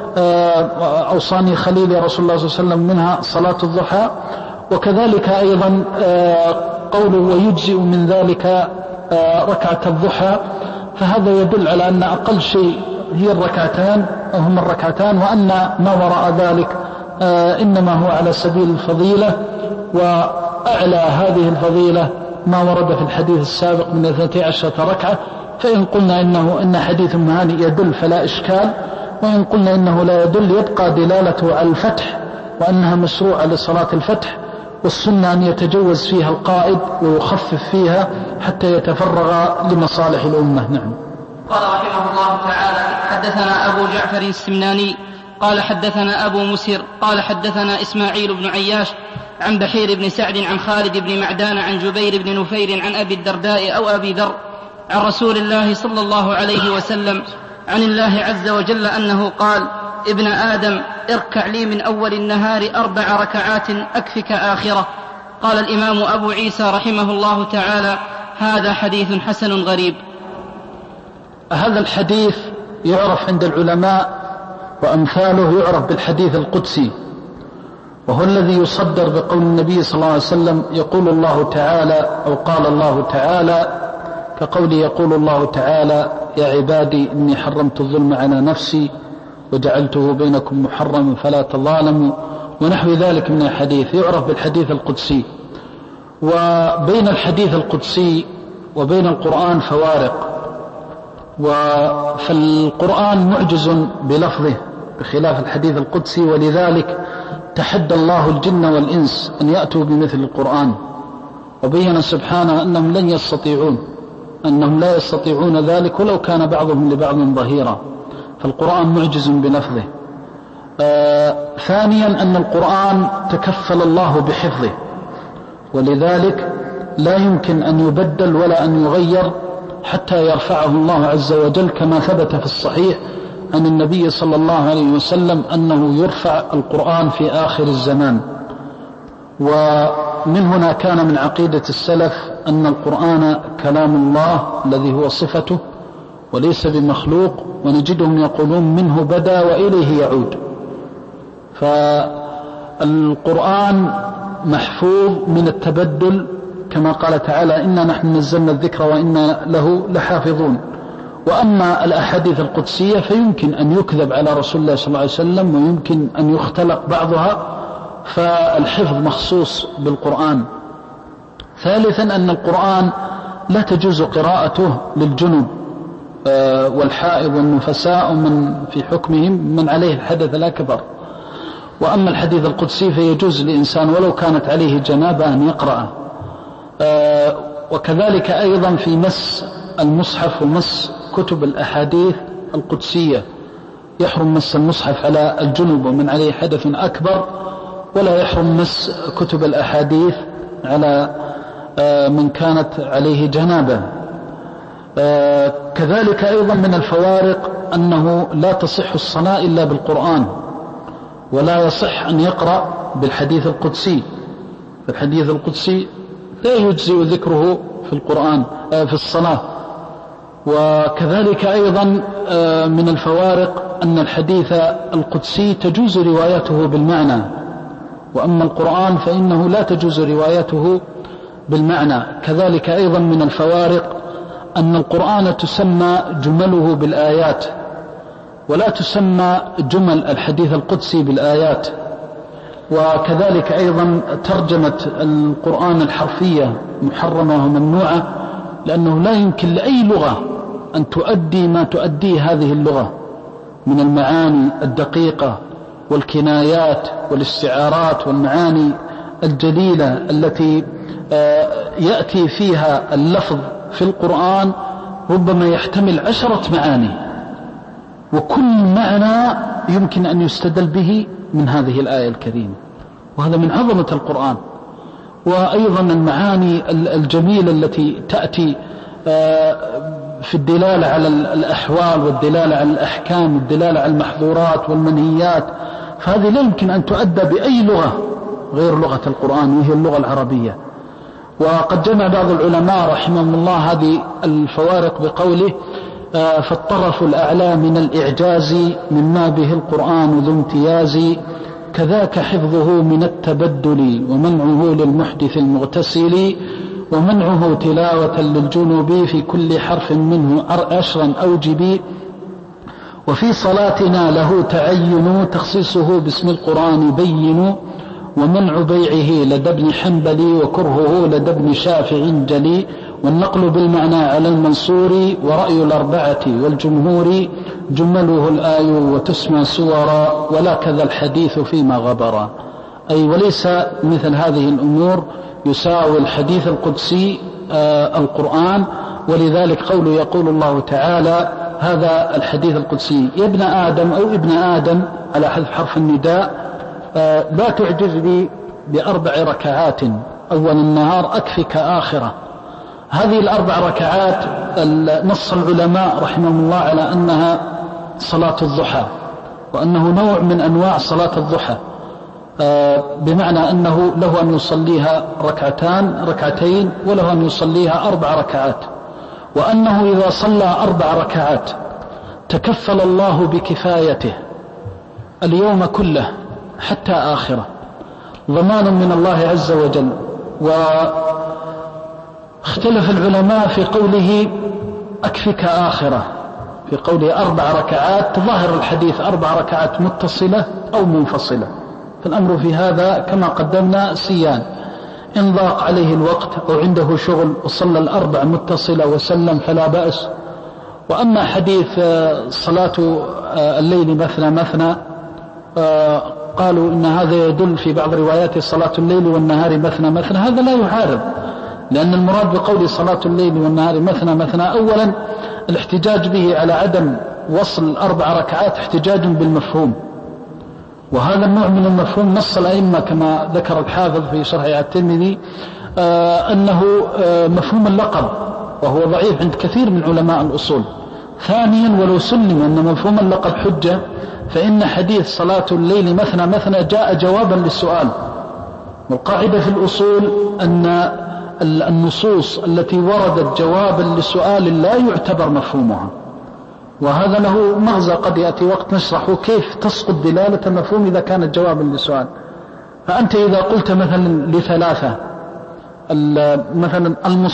أوصاني خليلي رسول الله صلى الله عليه وسلم منها صلاة الضحى. وكذلك أيضا قوله ويجزئ من ذلك ركعة الضحى، فهذا يدل على أن أقل شيء هي الركعتان أو هم الركعتان، وأن ما وراء ذلك إنما هو على سبيل الفضيلة، وأعلى هذه الفضيلة ما ورد في الحديث السابق من 12 ركعة. فإن قلنا إن حديث مهاني يدل فلا إشكال، وإن قلنا إنه لا يدل يبقى دلالته على الفتح وأنها مشروعة لصلاة الفتح، والسنة أن يتجوز فيها القائد ويخفف فيها حتى يتفرغ لمصالح الأمة. نعم. قال رحمه الله تعالى: حدثنا أبو جعفر السمناني قال حدثنا أبو مسر قال حدثنا إسماعيل بن عياش عن بحير بن سعد عن خالد بن معدان عن جبير بن نفير عن أبي الدرداء أو أبي ذر عن رسول الله صلى الله عليه وسلم عن الله عز وجل أنه قال: ابن آدم اركع لي من أول النهار 4 ركعات أكفك آخرة. قال الإمام أبو عيسى رحمه الله تعالى: هذا حديث حسن غريب. هذا الحديث يعرف عند العلماء وأمثاله يعرف بالحديث القدسي، وهو الذي يصدر بقول النبي صلى الله عليه وسلم: يقول الله تعالى أو قال الله تعالى، كقول يقول الله تعالى: يا عبادي إني حرمت الظلم على نفسي وجعلته بينكم محرما فلا تظالموا، ونحو ذلك من الحديث يعرف بالحديث القدسي. وبين الحديث القدسي وبين القرآن فوارق، فالقرآن معجز بلفظه بخلاف الحديث القدسي، ولذلك تحدى الله الجن والإنس أن يأتوا بمثل القرآن، وبين سبحانه أنهم لن يستطيعون، أنهم لا يستطيعون ذلك ولو كان بعضهم لبعض ظهيرا، فالقرآن معجز بلفظه. ثانيا أن القرآن تكفل الله بحفظه، ولذلك لا يمكن أن يبدل ولا أن يغير حتى يرفعه الله عز وجل، كما ثبت في الصحيح عن النبي صلى الله عليه وسلم أنه يرفع القرآن في آخر الزمان. ومن هنا كان من عقيدة السلف أن القرآن كلام الله الذي هو صفته وليس بمخلوق، ونجدهم يقولون منه بدأ وإليه يعود. فالقرآن محفوظ من التبدل، كما قال تعالى: إنا نحن نزلنا الذكر وإنا له لحافظون. وأما الأحاديث القدسية فيمكن أن يكذب على رسول الله صلى الله عليه وسلم، ويمكن أن يختلق بعضها، فالحفظ مخصوص بالقرآن. ثالثا أن القرآن لا تجوز قراءته للجنب والحائض والنفساء ومن في حكمهم من عليه الحدث الأكبر. وأما الحديث القدسي فيجوز لإنسان ولو كانت عليه جنابة أن يقرأه. وكذلك أيضا في مس المصحف ومس كتب الأحاديث القدسية يحرم مس المصحف على الجنب ومن عليه حدث أكبر، ولا يحرم مس كتب الأحاديث على من كانت عليه جنابة. كذلك أيضا من الفوارق أنه لا تصح الصلاة إلا بالقرآن، ولا يصح أن يقرأ بالحديث القدسي، فالحديث القدسي لا يجزئ ذكره في القرآن في الصلاة. وكذلك أيضا من الفوارق أن الحديث القدسي تجوز روايته بالمعنى، وأما القرآن فإنه لا تجوز روايته بالمعنى. كذلك أيضا من الفوارق أن القرآن تسمى جمله بالآيات، ولا تسمى جمل الحديث القدسي بالآيات. وكذلك أيضا ترجمة القرآن الحرفية محرمة وممنوعة، لأنه لا يمكن لأي لغة أن تؤدي ما تؤديه هذه اللغة من المعاني الدقيقة والكنايات والاستعارات والمعاني الجليلة التي يأتي فيها اللفظ في القرآن ربما يحتمل 10 معاني، وكل معنى يمكن أن يستدل به من هذه الآية الكريمة، وهذا من عظمة القرآن. وأيضا المعاني الجميلة التي تأتي في الدلالة على الأحوال والدلالة على الأحكام والدلالة على المحظورات والمنهيات، فهذه لا يمكن أن تؤدى بأي لغة غير لغة القرآن، وهي اللغة العربية. وقد جمع بعض العلماء رحمهم الله هذه الفوارق بقوله: فالطرف الأعلى من الإعجاز مما به القرآن ذو امتياز، كذاك حفظه من التبدل ومنعه للمحدث المغتسل، ومنعه تلاوة للجنوب في كل حرف منه 10 أوجب، وفي صلاتنا له تعين تخصيصه باسم القرآن بين، ومنع بيعه لدى ابن حنبل وكرهه لدى ابن شافع جلي، والنقل بالمعنى على المنصور ورأي الأربعة والجمهور، جمله الآي وتسمى سورا ولا كذا الحديث فيما غبر. أي وليس مثل هذه الأمور يساوي الحديث القدسي القرآن. ولذلك قوله يقول الله تعالى: هذا الحديث القدسي يا ابن آدم أو ابن آدم على حذف حرف النداء لا تعجزني ب4 ركعات أول النهار أكفك آخرة. هذه ال4 ركعات نص العلماء رحمهم الله على أنها صلاة الضحى، وأنه نوع من أنواع صلاة الضحى، بمعنى أنه له أن يصليها ركعتين وله أن يصليها 4 ركعات، وأنه إذا صلى 4 ركعات تكفل الله بكفايته اليوم كله حتى آخرة، ضمان من الله عز وجل. واختلف العلماء في قوله أكفك آخرة، في قوله 4 ركعات، ظاهر الحديث 4 ركعات متصلة أو منفصلة، فالأمر في هذا كما قدمنا سيان: إن ضاق عليه الوقت أو عنده شغل وصلى 4 متصلة وسلم فلا بأس. وأما حديث صلاة الليل مثنى قالوا إن هذا يدل في بعض روايات صلاة الليل والنهار مثنى، هذا لا يعارض، لأن المراد بقول صلاة الليل والنهار مثنى أولا الاحتجاج به على عدم وصل 4 ركعات احتجاج بالمفهوم، وهذا النوع من المفهوم نص الأئمة كما ذكر الحافظ في شرح الترمذي أنه مفهوم اللقب، وهو ضعيف عند كثير من علماء الأصول. ثانيا ولو سلم أن مفهوم اللقب حجة، فإن حديث صلاة الليل مثنى جاء جوابا للسؤال، والقاعدة في الأصول أن النصوص التي وردت جوابا لسؤال لا يعتبر مفهومها، وهذا له مغزى قد يأتي وقت نشرحه كيف تسقط دلالة المفهوم إذا كانت جوابا لسؤال. فأنت إذا قلت مثلا ل3 مثلا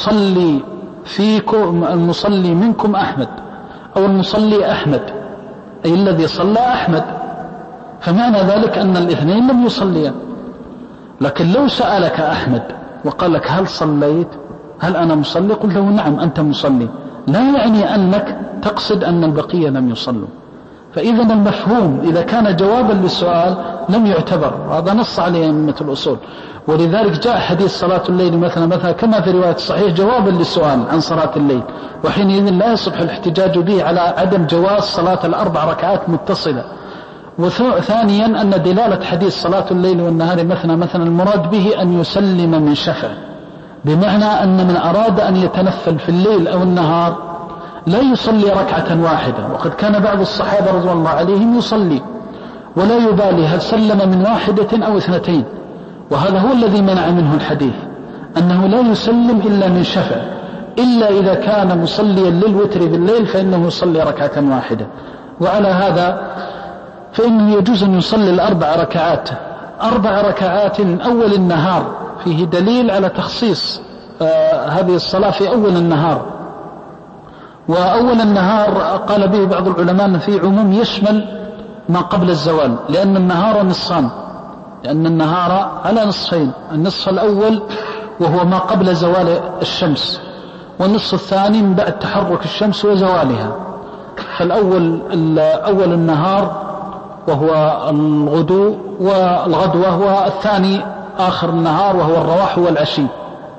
المصلي منكم أحمد، أو المصلي أحمد، أي الذي صلى أحمد، فمعنى ذلك أن الاثنين لم يصليا. لكن لو سألك أحمد وقال لك هل صليت، هل أنا مصلي، قلت له نعم أنت مصلي، لا يعني أنك تقصد أن البقية لم يصلوا. فإذا المفهوم إذا كان جوابا للسؤال لم يعتبر، هذا نص عليه أئمة الأصول. ولذلك جاء حديث صلاة الليل مثلا كما في رواية الصحيح جوابا للسؤال عن صلاة الليل، وحينئذ لا يصح الاحتجاج به على عدم جواز صلاة الأربع ركعات متصلة. وثانيا أن دلالة حديث صلاة الليل والنهار مثلا المراد به أن يسلم من شفع، بمعنى أن من أراد أن يتنفل في الليل أو النهار لا يصلي ركعة واحدة، وقد كان بعض الصحابة رضي الله عليهم يصلي ولا يبالي هل سلم من واحدة أو اثنتين، وهذا هو الذي منع منه الحديث، أنه لا يسلم إلا من شفع، إلا إذا كان مصليا للوتر بالليل فإنه يصلي ركعة واحدة. وعلى هذا فإنه يجوز أن يصلي أربع ركعات من أول النهار، فيه دليل على تخصيص هذه الصلاة في أول النهار. وأول النهار قال به بعض العلماء أن فيه عموم يشمل ما قبل الزوال، لأن النهار نصفان، لأن النهار على نصفين، النصف الأول وهو ما قبل زوال الشمس، والنصف الثاني من بعد تحرك الشمس وزوالها. فالأول أول النهار وهو الغدو والغدوة، والثاني آخر النهار وهو الرواح والعشي.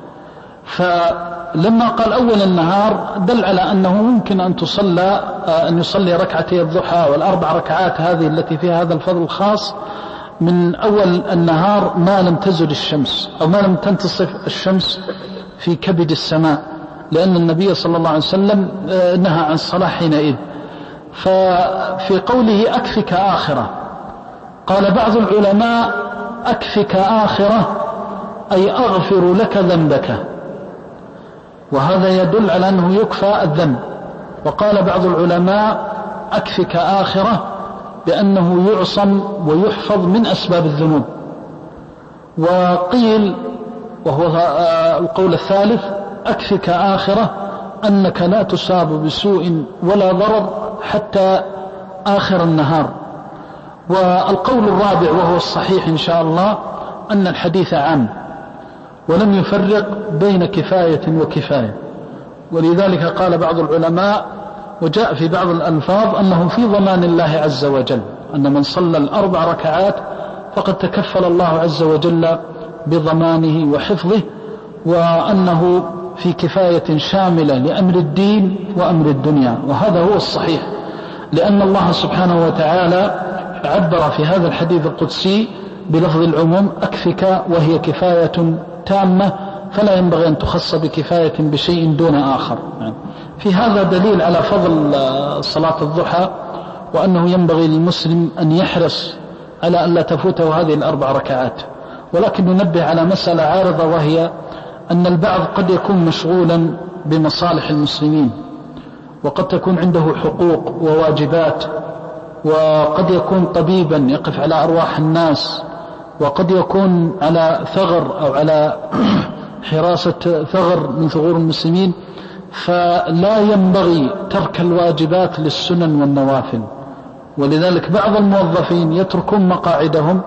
فلما قال أول النهار دل على أنه ممكن أن يصلي ركعتي الضحى والأربع ركعات هذه التي فيها هذا الفضل الخاص من أول النهار ما لم تزل الشمس أو ما لم تنتصف الشمس في كبد السماء، لأن النبي صلى الله عليه وسلم نهى عن الصلاة حينئذ. ففي قوله أكفك آخرة قال بعض العلماء أكفك آخرة أي أغفر لك ذنبك، وهذا يدل على أنه يكفى الذنب. وقال بعض العلماء أكفك آخرة بأنه يعصم ويحفظ من أسباب الذنوب. وقيل وهو القول الثالث أكفك آخرة أنك لا تصاب بسوء ولا ضرر حتى آخر النهار. والقول الرابع وهو الصحيح إن شاء الله أن الحديث عام ولم يفرق بين كفاية وكفاية، ولذلك قال بعض العلماء وجاء في بعض الألفاظ أنه في ضمان الله عز وجل، أن من صلى الأربع ركعات فقد تكفل الله عز وجل بضمانه وحفظه، وأنه في كفاية شاملة لأمر الدين وأمر الدنيا. وهذا هو الصحيح، لأن الله سبحانه وتعالى عبر في هذا الحديث القدسي بلفظ العموم أكفك، وهي كفاية تامة فلا ينبغي أن تخص بكفاية بشيء دون آخر. في هذا دليل على فضل صلاة الضحى، وأنه ينبغي للمسلم أن يحرص على أن لا تفوته هذه الأربع ركعات. ولكن ننبه على مسألة عارضة، وهي أن البعض قد يكون مشغولا بمصالح المسلمين، وقد تكون عنده حقوق وواجبات، وقد يكون طبيبا يقف على أرواح الناس، وقد يكون على ثغر أو على حراسة ثغر من ثغور المسلمين، فلا ينبغي ترك الواجبات للسنن والنوافل. ولذلك بعض الموظفين يتركون مقاعدهم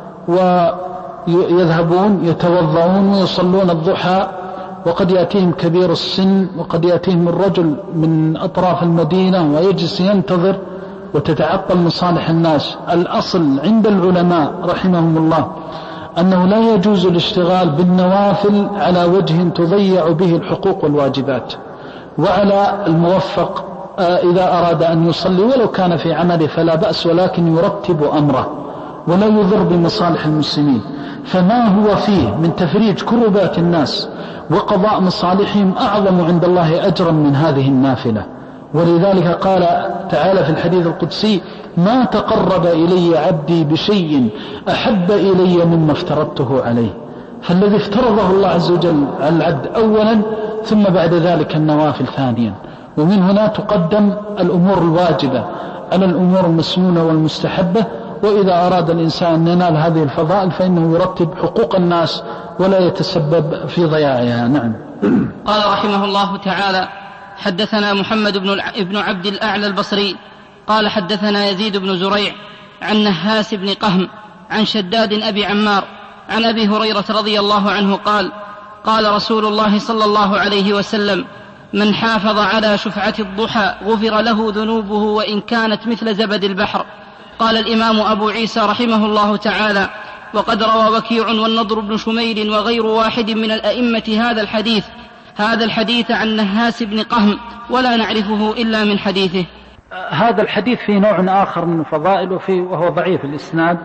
ويذهبون يتوضعون ويصلون الضحى، وقد يأتيهم كبير السن، وقد يأتيهم الرجل من أطراف المدينة ويجلس ينتظر وتتعطل مصالح الناس. الأصل عند العلماء رحمهم الله أنه لا يجوز الاشتغال بالنوافل على وجه تضيع به الحقوق والواجبات. وعلى الموفق إذا أراد أن يصلي ولو كان في عمله فلا بأس، ولكن يرتب أمره ولا يضر بمصالح المسلمين. فما هو فيه من تفريج كربات الناس وقضاء مصالحهم أعظم عند الله أجرا من هذه النافلة. ولذلك قال تعالى في الحديث القدسي: ما تقرب إلي عبدي بشيء أحب إلي مما افترضته عليه. فالذي افترضه الله عز وجل على العبد أولا، ثم بعد ذلك النوافل ثانيا. ومن هنا تقدم الأمور الواجبة على الأمور المسنونة والمستحبة. وإذا أراد الإنسان أن ينال هذه الفضائل فإنه يرتب حقوق الناس ولا يتسبب في ضياعها. نعم. قال رحمه الله تعالى: حدثنا محمد بن عبد الأعلى البصري قال حدثنا يزيد بن زريع عن نهاس بن قهم عن شداد أبي عمار عن أبي هريرة رضي الله عنه قال: قال رسول الله صلى الله عليه وسلم: من حافظ على شفعة الضحى غفر له ذنوبه وإن كانت مثل زبد البحر. قال الإمام أبو عيسى رحمه الله تعالى: وقد روى وكيع والنضر بن شميل وغير واحد من الأئمة هذا الحديث عن نهاس بن قهم، ولا نعرفه إلا من حديثه. هذا الحديث فيه نوع آخر من فضائله وهو ضعيف الإسناد،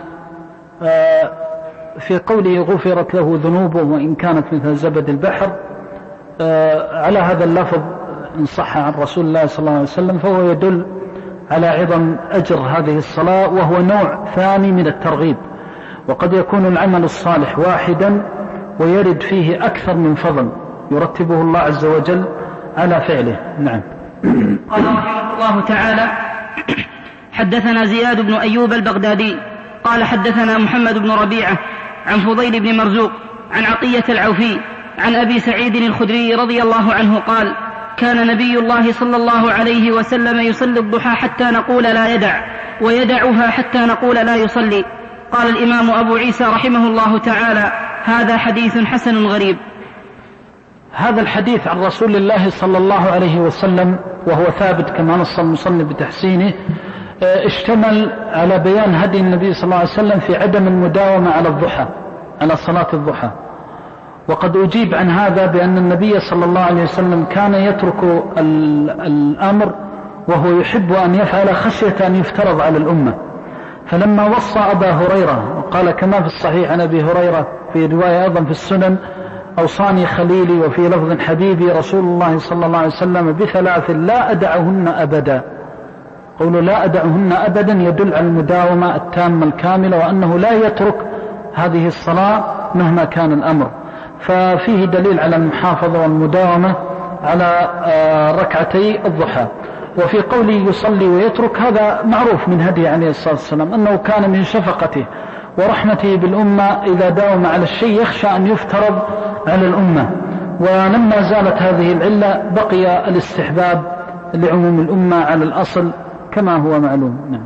في قوله غفرت له ذنوبه وإن كانت مثل زبد البحر، على هذا اللفظ إن صح عن رسول الله صلى الله عليه وسلم فهو يدل على عظم أجر هذه الصلاة، وهو نوع ثاني من الترغيب. وقد يكون العمل الصالح واحدا ويرد فيه أكثر من فضل يرتبه الله عز وجل على فعله. نعم. قال رحمه الله تعالى: حدثنا زياد بن أيوب البغدادي قال حدثنا محمد بن ربيعة عن فضيل بن مرزوق عن عطية العوفي عن أبي سعيد الخدري رضي الله عنه قال: كان نبي الله صلى الله عليه وسلم يصلي الضحى حتى نقول لا يدع، ويدعها حتى نقول لا يصلي. قال الإمام أبو عيسى رحمه الله تعالى: هذا حديث حسن غريب. هذا الحديث عن رسول الله صلى الله عليه وسلم وهو ثابت كما نص المصنف بتحسينه، اشتمل على بيان هدي النبي صلى الله عليه وسلم في عدم المداومة على الضحى، على صلاة الضحى. وقد أجيب عن هذا بأن النبي صلى الله عليه وسلم كان يترك الأمر وهو يحب أن يفعل خشية أن يفترض على الأمة. فلما وصى أبا هريرة وقال كما في الصحيح عن أبي هريرة في رواية أيضا في السنن: أوصاني خليلي، وفي لفظ حبيبي رسول الله صلى الله عليه وسلم بثلاث لا أدعهن أبدا. قولوا لا أدعهن أبدا يدل على المداومة التامة الكاملة، وأنه لا يترك هذه الصلاة مهما كان الأمر. ففيه دليل على المحافظة والمداومة على ركعتي الضحى. وفي قوله يصلي ويترك، هذا معروف من هدي عليه الصلاة والسلام أنه كان من شفقته ورحمته بالأمة إذا داوم على الشيء يخشى أن يفترض على الأمة. ولما زالت هذه العلة بقي الاستحباب لعموم الأمة على الأصل كما هو معلوم. نعم.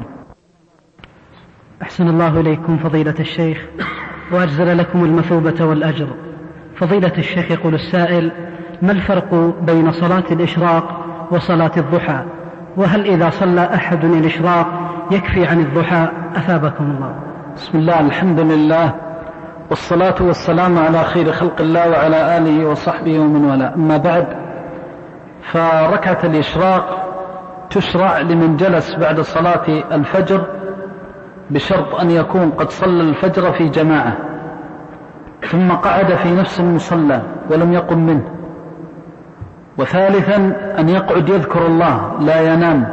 أحسن الله إليكم فضيلة الشيخ وأجزل لكم المثوبة والأجر. فضيلة الشيخ يقول السائل: ما الفرق بين صلاة الإشراق وصلاة الضحى؟ وهل إذا صلى أحد الإشراق يكفي عن الضحى؟ أثابكم الله. بسم الله، الحمد لله، والصلاة والسلام على خير خلق الله وعلى آله وصحبه ومن والاه. أما بعد، فركعة الإشراق تشرع لمن جلس بعد صلاة الفجر بشرط أن يكون قد صلى الفجر في جماعة، ثم قعد في نفس المصلى ولم يقم منه. وثالثا أن يقعد يذكر الله لا ينام.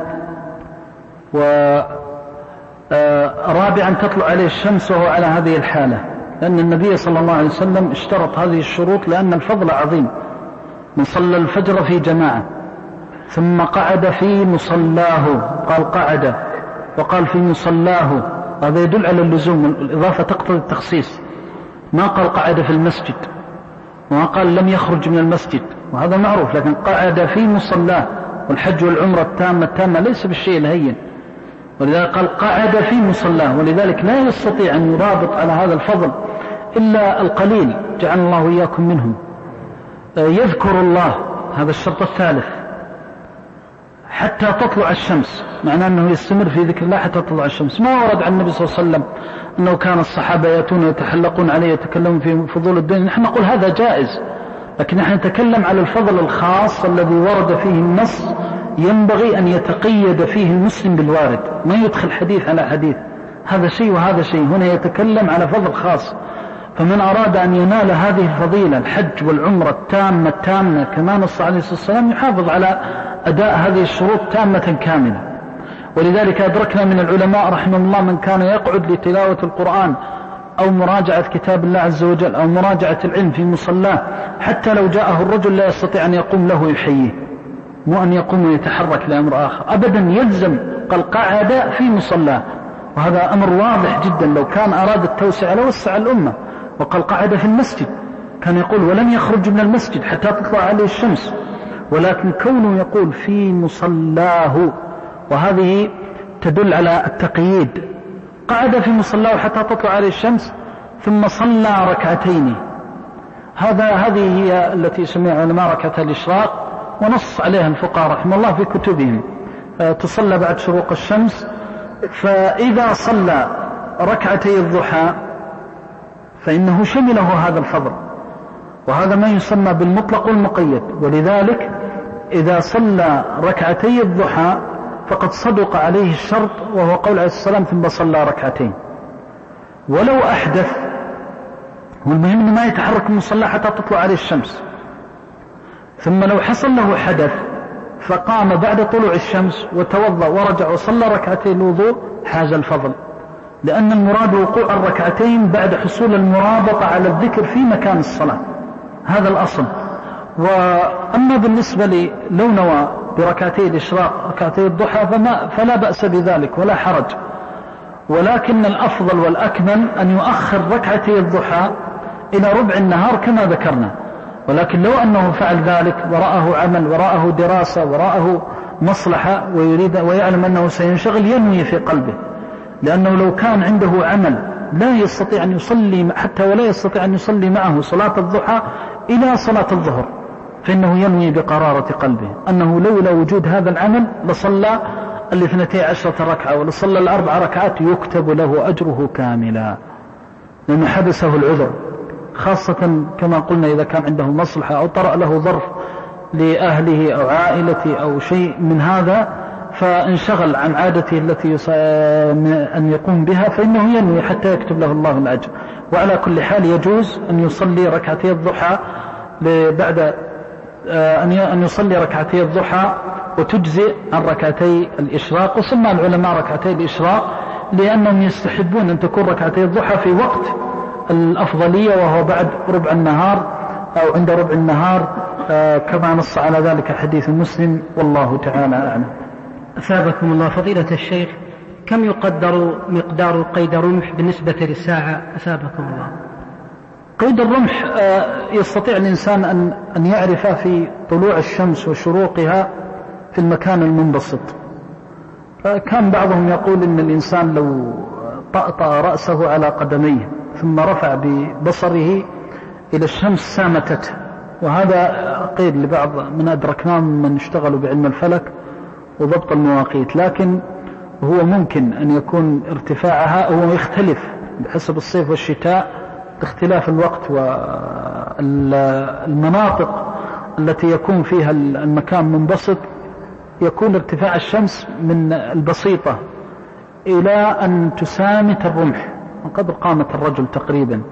ورابعا تطلع عليه الشمس وهو على هذه الحالة، لأن النبي صلى الله عليه وسلم اشترط هذه الشروط لأن الفضل عظيم. من صلى الفجر في جماعة ثم قعد في مصلاه، قال قعد وقال في مصلاه، هذا يدل على اللزوم، الإضافة تقتضي التخصيص. ما قال قعد في المسجد، وما قال لم يخرج من المسجد، وهذا معروف، لكن قعد في مصلاه. والحج والعمرة التامة ليس بالشيء الهين، ولذلك قال قعد في مصلاه. ولذلك لا يستطيع أن يرابط على هذا الفضل إلا القليل جعل الله إياكم منهم. يذكر الله، هذا الشرط الثالث، حتى تطلع الشمس، معناه أنه يستمر في ذكر الله حتى تطلع الشمس. ما ورد عن النبي صلى الله عليه وسلم أنه كان الصحابة يأتون يتحلقون عليه يتكلمون في فضول الدنيا. نحن نقول هذا جائز، لكن نحن نتكلم على الفضل الخاص الذي ورد فيه النص، ينبغي أن يتقيد فيه المسلم بالوارد، ما يدخل حديث على حديث، هذا شيء وهذا شيء. هنا يتكلم على فضل خاص. فمن أراد أن ينال هذه الفضيلة الحج والعمرة التامة كما نص عليه الصلاة والسلام يحافظ على أداء هذه الشروط تامة كاملة. ولذلك أدركنا من العلماء رحمه الله من كان يقعد لتلاوة القرآن أو مراجعة كتاب الله عز وجل أو مراجعة العلم في مصلاه، حتى لو جاءه الرجل لا يستطيع أن يقوم له يحييه، مو أن يقوم ويتحرك لأمر آخر أبدا، يلزم. قال قعد في مصلاه، وهذا أمر واضح جدا. لو كان أراد التوسع لوسع الأمة. وقال قعد في المسجد، كان يقول ولم يخرج من المسجد حتى تطلع عليه الشمس، ولكن كونه يقول في مصلاه، وهذه تدل على التقييد. قعد في مصلاه حتى تطلع عليه الشمس ثم صلى ركعتين. هذه هي التي سميها علماء ركعة الإشراق، ونص عليها الفقهاء رحمه الله في كتبهم، تصلى بعد شروق الشمس. فإذا صلى ركعتي الضحى فإنه شمله هذا الفضل، وهذا ما يسمى بالمطلق والمقيد. ولذلك إذا صلى ركعتي الضحى فقد صدق عليه الشرط، وهو قول عليه السلام ثم صلى ركعتين. ولو أحدث، والمهم أنه ما يتحرك المصلى حتى تطلع عليه الشمس، ثم لو حصل له حدث فقام بعد طلوع الشمس وتوضأ ورجع وصلى ركعتين الوضوء حاز الفضل، لأن المراد وقوع الركعتين بعد حصول المرابطة على الذكر في مكان الصلاة، هذا الأصل. وأما بالنسبة لو نوى بركعتي الإشراق ركعتي الضحى فلا بأس بذلك ولا حرج، ولكن الأفضل والأكمل أن يؤخر ركعتي الضحى إلى ربع النهار كما ذكرنا. ولكن لو أنه فعل ذلك وراءه عمل وراءه دراسة وراءه مصلحة ويعلم أنه سينشغل ينوي في قلبه، لأنه لو كان عنده عمل لا يستطيع أن يصلي حتى ولا يستطيع أن يصلي معه صلاة الضحى إلى صلاة الظهر، فإنه ينوي بقرارة قلبه أنه لولا وجود هذا العمل لصلى 12 ركعة ولصلى 4 ركعات يكتب له أجره كاملا، لأنه حدثه العذر، خاصة كما قلنا إذا كان عنده مصلحة أو طرأ له ظرف لأهله أو عائلته أو شيء من هذا فانشغل عن عادته التي أن يقوم بها، فإنه ينوي حتى يكتب له الله الأجر. وعلى كل حال يجوز أن يصلي ركعتي الضحى بعد أن يصلي ركعتي الضحى وتجزئ عن ركعتي الإشراق. وسمى العلماء ركعتي الإشراق لأنهم يستحبون أن تكون ركعتي الضحى في وقت الأفضلية، وهو بعد ربع النهار أو عند ربع النهار، كما نص على ذلك حديث مسلم، والله تعالى أعلم. أثابكم الله فضيلة الشيخ، كم يقدر مقدار قيد رمح بالنسبة للساعة؟ أثابكم الله. قيد الرمح يستطيع الإنسان أن يعرف في طلوع الشمس وشروقها في المكان المنبسط. كان بعضهم يقول إن الإنسان لو طأطأ رأسه على قدميه ثم رفع ببصره إلى الشمس سامتته، وهذا قيد لبعض من أدركناه من اشتغلوا بعلم الفلك وضبط المواقيت، لكن هو ممكن أن يكون ارتفاعها أو يختلف بحسب الصيف والشتاء، اختلاف الوقت والمناطق التي يكون فيها المكان منبسط، يكون ارتفاع الشمس من البسيطة إلى أن تسامت الرمح من قدر قامة الرجل تقريبا.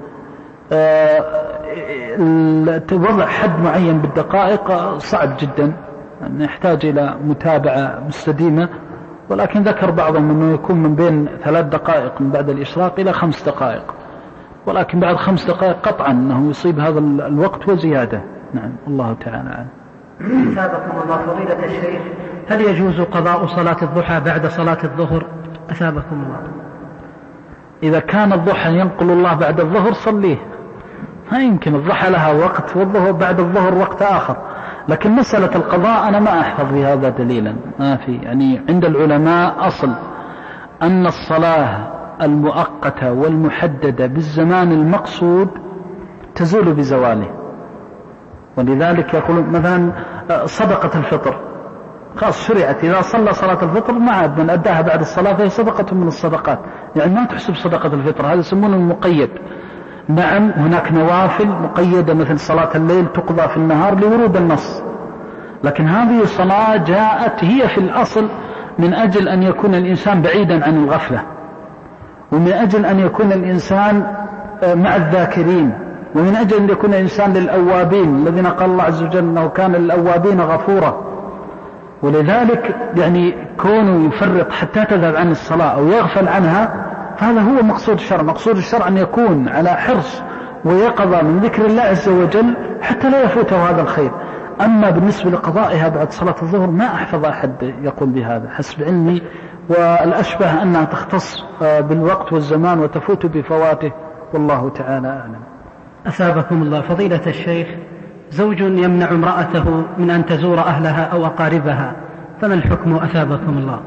وضع حد معين بالدقائق صعب جدا، يحتاج إلى متابعة مستديمة، ولكن ذكر بعضهم أنه يكون من بين 3 دقائق من بعد الإشراق إلى 5 دقائق، ولكن بعد 5 دقائق قطعا أنه يصيب هذا الوقت وزيادة. نعم، الله تعالى أعلم. أثابكم الله فضيلة الشيخ، هل يجوز قضاء صلاة الضحى بعد صلاة الظهر؟ أثابكم الله. إذا كان الضحى ينقل الله بعد الظهر صليه، ما يمكن، الضحى لها وقت والظهر بعد الظهر وقت آخر. لكن مسألة القضاء أنا ما أحفظ في هذا دليلا، ما في، يعني عند العلماء أصل أن الصلاة المؤقتة والمحددة بالزمان المقصود تزول بزواله. ولذلك يقول مثلا صدقة الفطر خاص شرعت، إذا صلى صلاة الفطر ما عاد من أداها بعد الصلاة فهي صدقة من الصدقات، يعني ما تحسب صدقة الفطر، هذا يسمونه المقيد. نعم هناك نوافل مقيدة مثل صلاة الليل تقضى في النهار لورود النص، لكن هذه الصلاة جاءت هي في الأصل من أجل أن يكون الإنسان بعيدا عن الغفلة، ومن أجل أن يكون الإنسان مع الذاكرين، ومن أجل أن يكون الإنسان للأوابين الذين قال الله عز وجل أنه كان للأوابين غفورا. ولذلك يعني كونه يفرط حتى تذهب عن الصلاة أو يغفل عنها، فهذا هو مقصود الشرع. مقصود الشرع أن يكون على حرص ويقظة من ذكر الله عز وجل حتى لا يفوته هذا الخير. أما بالنسبة لقضائها بعد صلاة الظهر ما أحفظ أحد يقول بهذا حسب علمي، والأشبه أنها تختص بالوقت والزمان وتفوت بفواته، والله تعالى أعلم. أثابكم الله فضيلة الشيخ، زوج يمنع امرأته من أن تزور أهلها أو أقاربها، فما الحكم أثابكم الله؟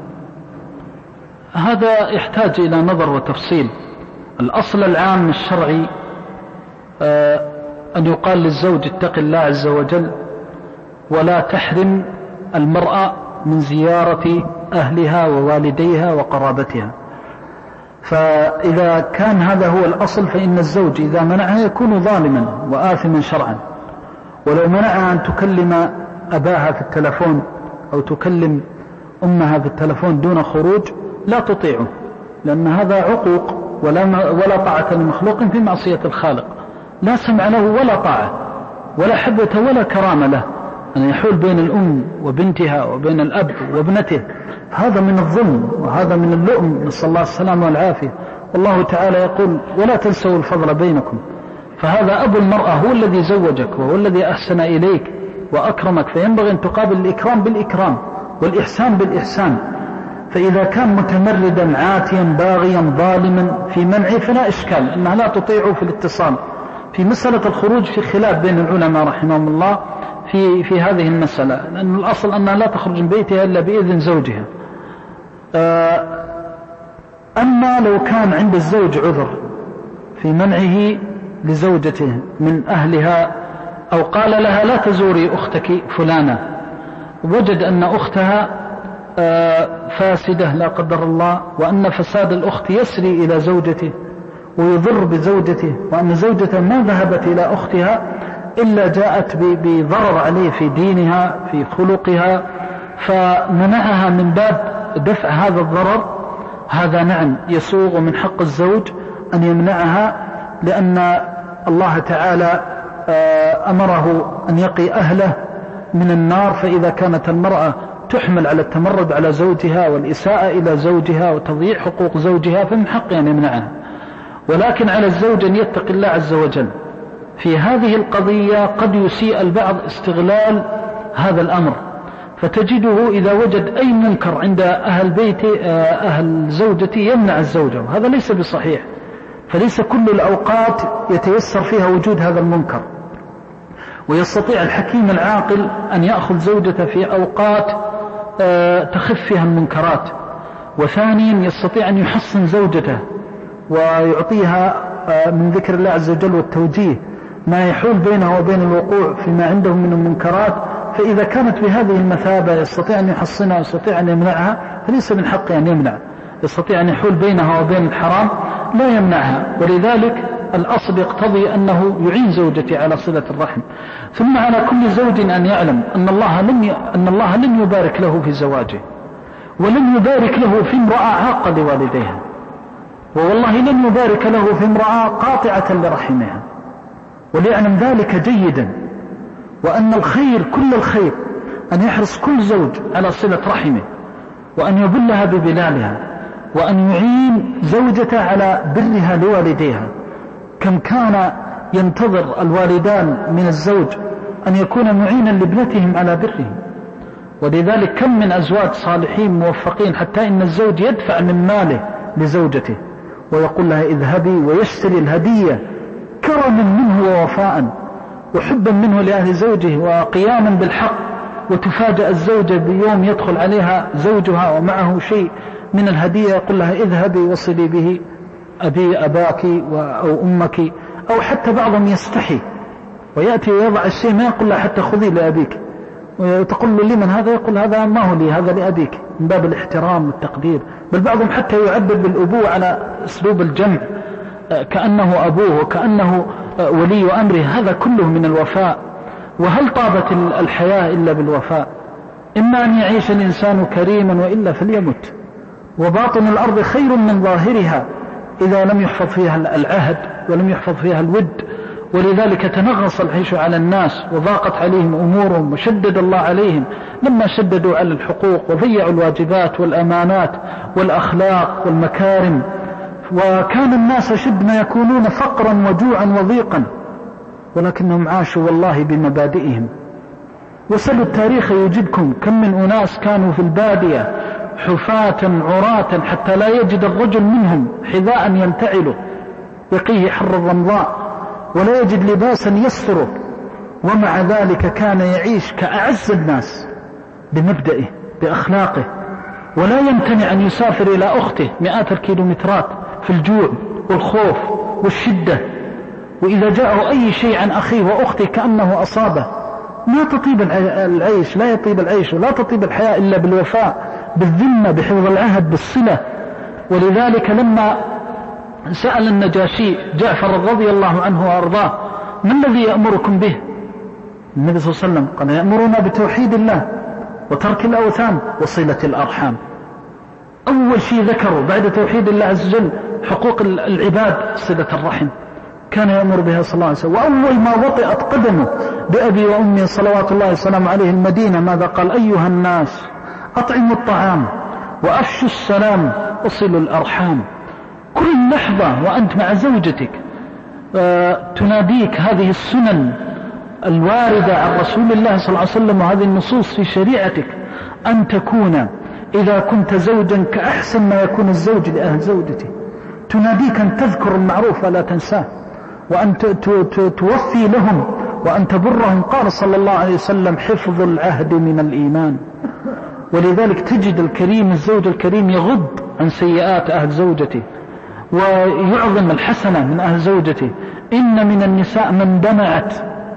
هذا يحتاج إلى نظر وتفصيل. الأصل العام الشرعي أن يقال للزوج اتق الله عز وجل ولا تحرم المرأة من زيارة أهلها ووالديها وقرابتها. فإذا كان هذا هو الأصل فإن الزوج إذا منعها يكون ظالما وآثما شرعا. ولو منعها أن تكلم أباها في التلفون أو تكلم أمها في التلفون دون خروج لا تطيعه، لأن هذا عقوق ولا طاعة لمخلوق في معصية الخالق، لا سمع له ولا طاعة ولا حبة ولا كرامة له أن يحول بين الأم وبنتها وبين الأب وابنته. هذا من الظلم وهذا من اللؤم، نسأل الله السلامة والعافية. والله تعالى يقول ولا تنسوا الفضل بينكم. فهذا أبو المرأة هو الذي زوجك وهو الذي أحسن إليك وأكرمك، فينبغي أن تقابل الإكرام بالإكرام والإحسان بالإحسان. فإذا كان متمردا عاتيا باغيا ظالما في منعه فلا إشكال أنها لا في الاتصال. في مسألة الخروج في خلاف بين العلماء رحمهم الله في هذه المسألة، لأن الأصل أنها لا تخرج من بيتها إلا بإذن زوجها. أما لو كان عند الزوج عذر في منعه لزوجته من أهلها أو قال لها لا تزوري أختك فلانة، وجد أن أختها فاسدة لا قدر الله، وأن فساد الأخت يسري إلى زوجته ويضر بزوجته، وأن زوجته ما ذهبت إلى أختها إلا جاءت بضرر عليه في دينها في خلقها، فمنعها من باب دفع هذا الضرر، هذا نعم يسوغ من حق الزوج أن يمنعها، لأن الله تعالى أمره أن يقي أهله من النار. فإذا كانت المرأة تحمل على التمرد على زوجها والإساءة إلى زوجها وتضييع حقوق زوجها فمن حقه أن يمنعها. ولكن على الزوج أن يتقي الله عز وجل في هذه القضية. قد يسيء البعض استغلال هذا الأمر، فتجده إذا وجد أي منكر عند أهل بيته أهل زوجته يمنع الزوجة، وهذا ليس بصحيح. فليس كل الأوقات يتيسر فيها وجود هذا المنكر، ويستطيع الحكيم العاقل أن يأخذ زوجته في أوقات تخف فيها المنكرات. وثانيا يستطيع أن يحصن زوجته ويعطيها من ذكر الله عز وجل والتوجيه ما يحول بينه وبين الوقوع فيما عنده من المنكرات. فإذا كانت بهذه المثابة يستطيع أن يحصنها ويستطيع أن يمنعها، فليس من حقه أن يمنع. يستطيع أن يحول بينها وبين الحرام لا يمنعها. ولذلك الأصل يقتضي أنه يعين زوجته على صلة الرحم. ثم على كل زوج أن يعلم أن الله لن يبارك له في زواجه، ولن يبارك له في امرأة عاقة لوالديها، والله لن يبارك له في امرأة قاطعة لرحمها. وليعلم ذلك جيدا، وأن الخير كل الخير أن يحرص كل زوج على صلة رحمه، وأن يبلها ببلالها، وأن يعين زوجته على برها لوالديها. كم كان ينتظر الوالدان من الزوج أن يكون معينا لابنتهم على برهم. ولذلك كم من أزواج صالحين موفقين حتى إن الزوج يدفع من ماله لزوجته ويقول لها اذهبي، ويشتري الهدية كرما منه ووفاء وحبا منه لأهل زوجه وقياما بالحق. وتفاجأ الزوجة بيوم يدخل عليها زوجها ومعه شيء من الهدية، يقول لها اذهبي وصلي به أباك أو أمك، أو حتى بعضهم يستحي ويأتي ويضع الشيء ما يقول لها حتى خذي لأبيك، وتقول له لمن هذا؟ يقول هذا ما هو لي، هذا لأبيك، من باب الاحترام والتقدير. بل بعضهم حتى يعبر بالأبوة على أسلوب الجمع كأنه أبوه وكأنه ولي أمره. هذا كله من الوفاء. وهل طابت الحياة إلا بالوفاء؟ إما أن يعيش الإنسان كريما وإلا فليمت. وباطن الأرض خير من ظاهرها إذا لم يحفظ فيها العهد ولم يحفظ فيها الود. ولذلك تنغص العيش على الناس وضاقت عليهم أمورهم، وشدد الله عليهم لما شددوا على الحقوق وضيعوا الواجبات والأمانات والأخلاق والمكارم. وكان الناس شد ما يكونون فقرا وجوعا وضيقا، ولكنهم عاشوا والله بمبادئهم. وسلوا التاريخ يجدكم كم من أناس كانوا في البادية حفاة عراة حتى لا يجد الرجل منهم حذاء ينتعله يقيه حر الرمضاء، ولا يجد لباسا يستره، ومع ذلك كان يعيش كأعز الناس بمبدئه بأخلاقه، ولا يمتنع أن يسافر إلى أخته مئات الكيلومترات في الجوع والخوف والشدة. وإذا جاءه أي شيء عن أخيه وأخته كأنه أصابه، ما تطيب العيش، لا يطيب العيش ولا تطيب الحياة إلا بالوفاء بالذمة بحفظ العهد بالصلة. ولذلك لما سأل النجاشي جعفر رضي الله عنه وأرضاه ما الذي يأمركم به؟ النبي صلى الله عليه وسلم قال يأمرنا بتوحيد الله وترك الأوثان وصلة الأرحام. أول شيء ذكروا بعد توحيد الله عز وجل حقوق العباد صلة الرحم، كان يأمر بها صلى الله عليه وسلم. وأول ما وطئت قدمه بأبي وأمي صلوات الله وسلامه عليه المدينة ماذا قال؟ أيها الناس أطعموا الطعام وأفشوا السلام وصلوا الأرحام. كل لحظة وأنت مع زوجتك تناديك هذه السنن الواردة عن رسول الله صلى الله عليه وسلم وهذه النصوص في شريعتك، أن تكون إذا كنت زوجا كأحسن ما يكون الزوج لأهل زوجته، تناديك أن تذكر المعروف ولا تنساه، وأن توفي لهم وأن تبرهم. قال صلى الله عليه وسلم حفظ العهد من الإيمان. ولذلك تجد الكريم الزوج الكريم يغض عن سيئات أهل زوجته ويعظم الحسنة من أهل زوجته. إن من النساء من دمعت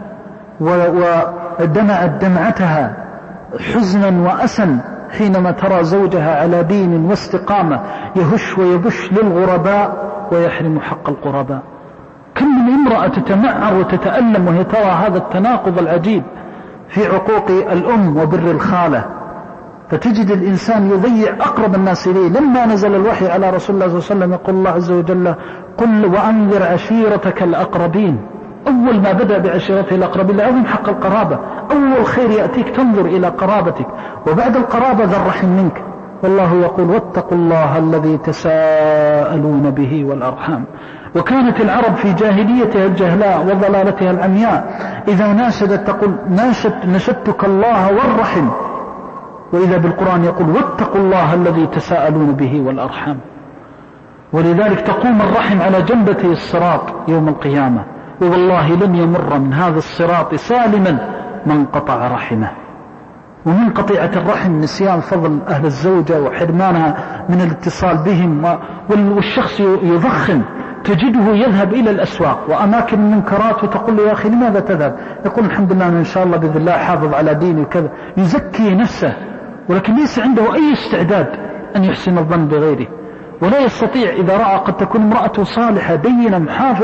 ودمعت دمعتها حزنا وأسا حينما ترى زوجها على دين واستقامة يهش ويبش للغرباء ويحرم حق القرباء. كم من امرأة تتمعر وتتألم وهي ترى هذا التناقض العجيب في عقوق الأم وبر الخالة. فتجد الإنسان يضيع أقرب الناس إليه. لما نزل الوحي على رسول الله صلى الله عليه وسلم يقول الله عز وجل قل وأنذر عشيرتك الأقربين. أول ما بدأ بعشيرته الأقربين لعظم حق القرابة. أول خير يأتيك تنظر إلى قرابتك، وبعد القرابة ذا الرحم منك. والله يقول واتقوا الله الذي تساءلون به والأرحام. وكانت العرب في جاهليتها الجهلاء وضلالتها العمياء إذا ناشدت تقول نشدتك الله والرحم، وإذا بالقرآن يقول واتقوا الله الذي تساءلون به والأرحام. ولذلك تقوم الرحم على جنبتي الصراط يوم القيامة، والله لن يمر من هذا الصراط سالما من قطع رحمه. ومن قطيعة الرحم نسيان فضل أهل الزوجة وحرمانها من الاتصال بهم، والشخص يضخم تجده يذهب إلى الأسواق وأماكن المنكرات وتقول له يا أخي لماذا تذهب؟ يقول الحمد لله إن شاء الله بإذن الله حافظ على ديني وكذا، يزكي نفسه، ولكن ليس عنده أي استعداد أن يحسن الظن بغيره، ولا يستطيع. إذا رأى قد تكون امرأة صالحة دينة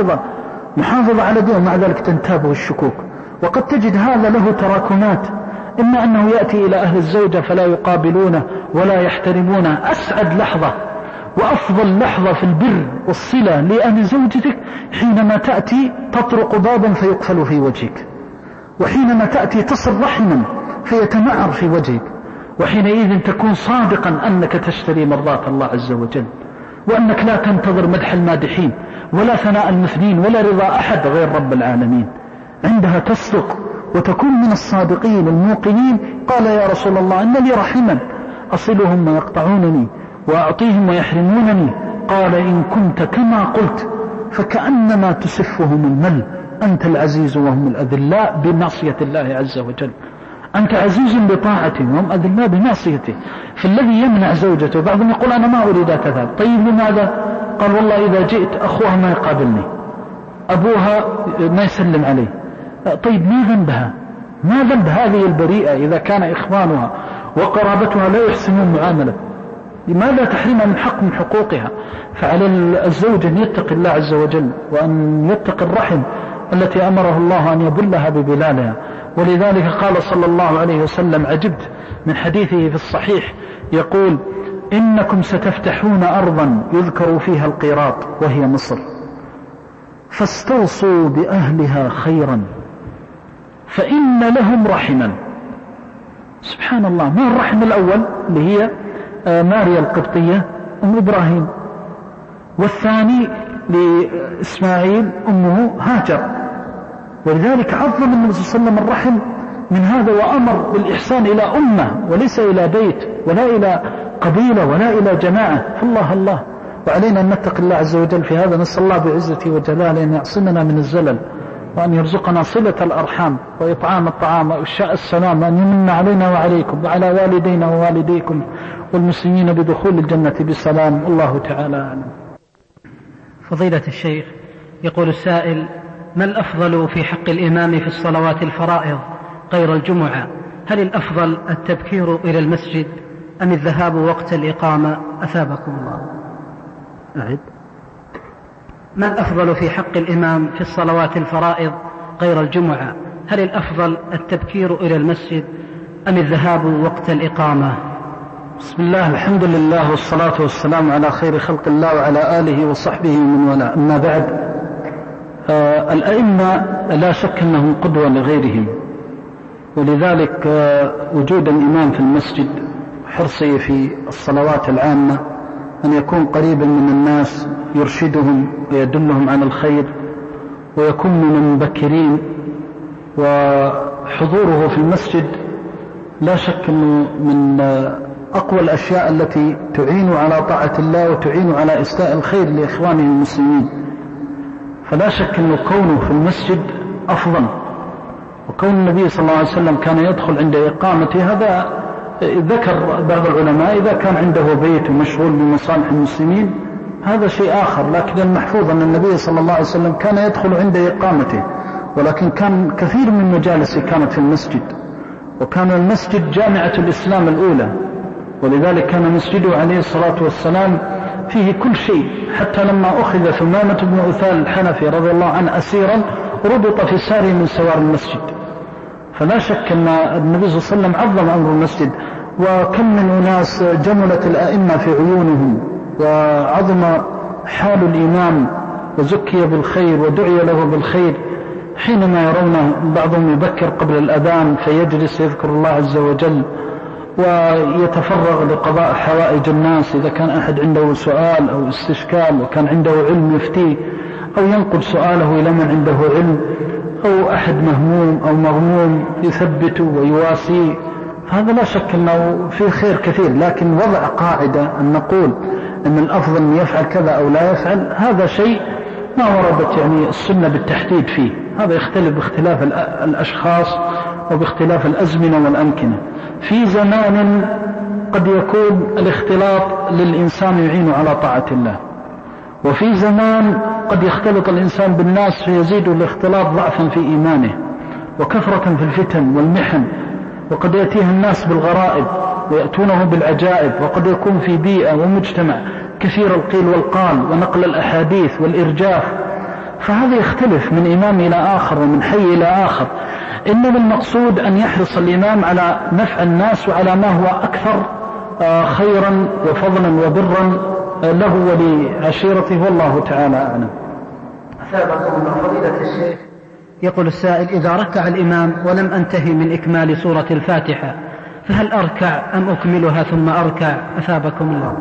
محافظة على دينه، مع ذلك تنتابه الشكوك. وقد تجد هذا له تراكمات، إما أنه يأتي إلى أهل الزوجة فلا يقابلونه ولا يحترمونه. أسعد لحظة وأفضل لحظة في البر والصلة لأهل زوجتك حينما تأتي تطرق بابا فيقفل في وجهك، وحينما تأتي تصل رحما فيتمعر في وجهك، وحينئذ تكون صادقا أنك تشتري مرضات الله عز وجل، وأنك لا تنتظر مدح المادحين ولا ثناء المثنين ولا رضا أحد غير رب العالمين. عندها تصدق وتكون من الصادقين الموقنين. قال يا رسول الله إن لي رحما أصلهم ويقطعونني وأعطيهم ويحرمونني. قال إن كنت كما قلت فكأنما تسفهم المل، أنت العزيز وهم الأذلاء بمعصية الله عز وجل. أنت عزيز بطاعته وهم أذلاء بمعصيته. فالذي يمنع زوجته، بعضهم يقول أنا ما أريد تذهب. طيب لماذا؟ قال والله إذا جئت أخوها ما يقابلني، أبوها ما يسلم علي. طيب ما ذنبها؟ ما ذنب هذه البريئة إذا كان إخوانها وقرابتها لا يحسنون معاملة؟ لماذا تحرمها من حق من حقوقها؟ فعلى الزوج أن يتقي الله عز وجل وأن يتقي الرحم التي أمره الله أن يبلها ببلالها. ولذلك قال صلى الله عليه وسلم، عجبت من حديثه في الصحيح، يقول إنكم ستفتحون أرضا يذكر فيها القيراط وهي مصر، فاستوصوا بأهلها خيرا فإن لهم رحما. سبحان الله. ما الرحم الأول اللي هي ماريا القبطية أم إبراهيم، والثاني لإسماعيل أمه هاجر. ولذلك عظم النبي صلى الله عليه وسلم الرحم من هذا، وأمر بالإحسان إلى أمة وليس إلى بيت ولا إلى قبيلة ولا إلى جماعة. فالله الله، وعلينا أن نتقي الله عز وجل في هذا. نسأل الله بعزته وجلاله أن يعصمنا من الزلل، وأن يرزقنا صلة الأرحام وإطعام الطعام وإفشاء السلام، وأن يمن علينا وعليكم وعلى والدينا ووالديكم والمسلمين بدخول الجنة بسلام. الله تعالى أعلم. فضيلة الشيخ، يقول السائل: ما الأفضل في حق الإمام في الصلوات الفرائض، غير الجمعة، هل الأفضل التبكير إلى المسجد أم الذهاب وقت الإقامة؟ أثابكم الله. أعد. ما الأفضل في حق الإمام في الصلوات الفرائض غير الجمعة؟ هل الأفضل التبكير إلى المسجد أم الذهاب وقت الإقامة؟ بسم الله، الحمد لله، والصلاة والسلام على خير خلق الله وعلى آله وصحبه ومن والاه. أما بعد، الأئمة لا شك أنهم قدوة لغيرهم، ولذلك وجود الإمام في المسجد، حرصه في الصلوات العامة أن يكون قريبا من الناس يرشدهم ويدلهم على الخير ويكون من المبكرين، وحضوره في المسجد لا شك أنه من أقوى الأشياء التي تعين على طاعة الله وتعين على إسداء الخير لإخوانه المسلمين. فلا شك أنه كونه في المسجد أفضل. وكون النبي صلى الله عليه وسلم كان يدخل عند إقامته، هذا ذكر بعض العلماء إذا كان عنده بيت مشغول بمصالح المسلمين هذا شيء آخر، لكن المحفوظ أن النبي صلى الله عليه وسلم كان يدخل عند إقامته، ولكن كان كثير من مجالسه كانت في المسجد، وكان المسجد جامعة الإسلام الأولى، ولذلك كان مسجده عليه الصلاة والسلام فيه كل شيء، حتى لما أخذ ثمامة بن أثال الحنفي رضي الله عنه أسيرا ربط في ساره من سوار المسجد. فلا شك أن النبي صلى الله عليه وسلم عظم أمر المسجد، وكم من أناس جملت الأئمة في عيونهم وعظم حال الإمام وزكي بالخير ودعي له بالخير، حينما يرونه بعضهم يبكر قبل الأذان فيجلس يذكر الله عز وجل ويتفرغ لقضاء حوائج الناس إذا كان أحد عنده سؤال أو استشكال وكان عنده علم يفتيه، أو ينقل سؤاله إلى من عنده علم، أو أحد مهموم أو مغموم يثبته ويواسيه. هذا لا شك أنه فيه خير كثير، لكن وضع قاعدة أن نقول أن الأفضل أن يفعل كذا أو لا يفعل، هذا شيء ما وردت يعني السنة بالتحديد فيه. هذا يختلف باختلاف الأشخاص وباختلاف الأزمنة والأمكنة. في زمان قد يكون الاختلاط للإنسان يعين على طاعة الله، وفي زمان قد يختلط الإنسان بالناس فيزيد الاختلاط ضعفا في إيمانه وكثرة في الفتن والمحن، وقد يأتيه الناس بالغرائب ويأتونه بالعجائب، وقد يكون في بيئة ومجتمع كثير القيل والقال ونقل الأحاديث والإرجاف، فهذا يختلف من إمام إلى آخر ومن حي إلى آخر. إنما المقصود أن يحرص الإمام على نفع الناس وعلى ما هو أكثر خيرا وفضلا وبرا له ولعشيرته، والله تعالى أعلم. أثابكم الله فضيلة الشيخ. يقول السائل: إذا ركع الإمام ولم أنتهي من إكمال سورة الفاتحة فهل أركع أم أكملها ثم أركع؟ أثابكم الله.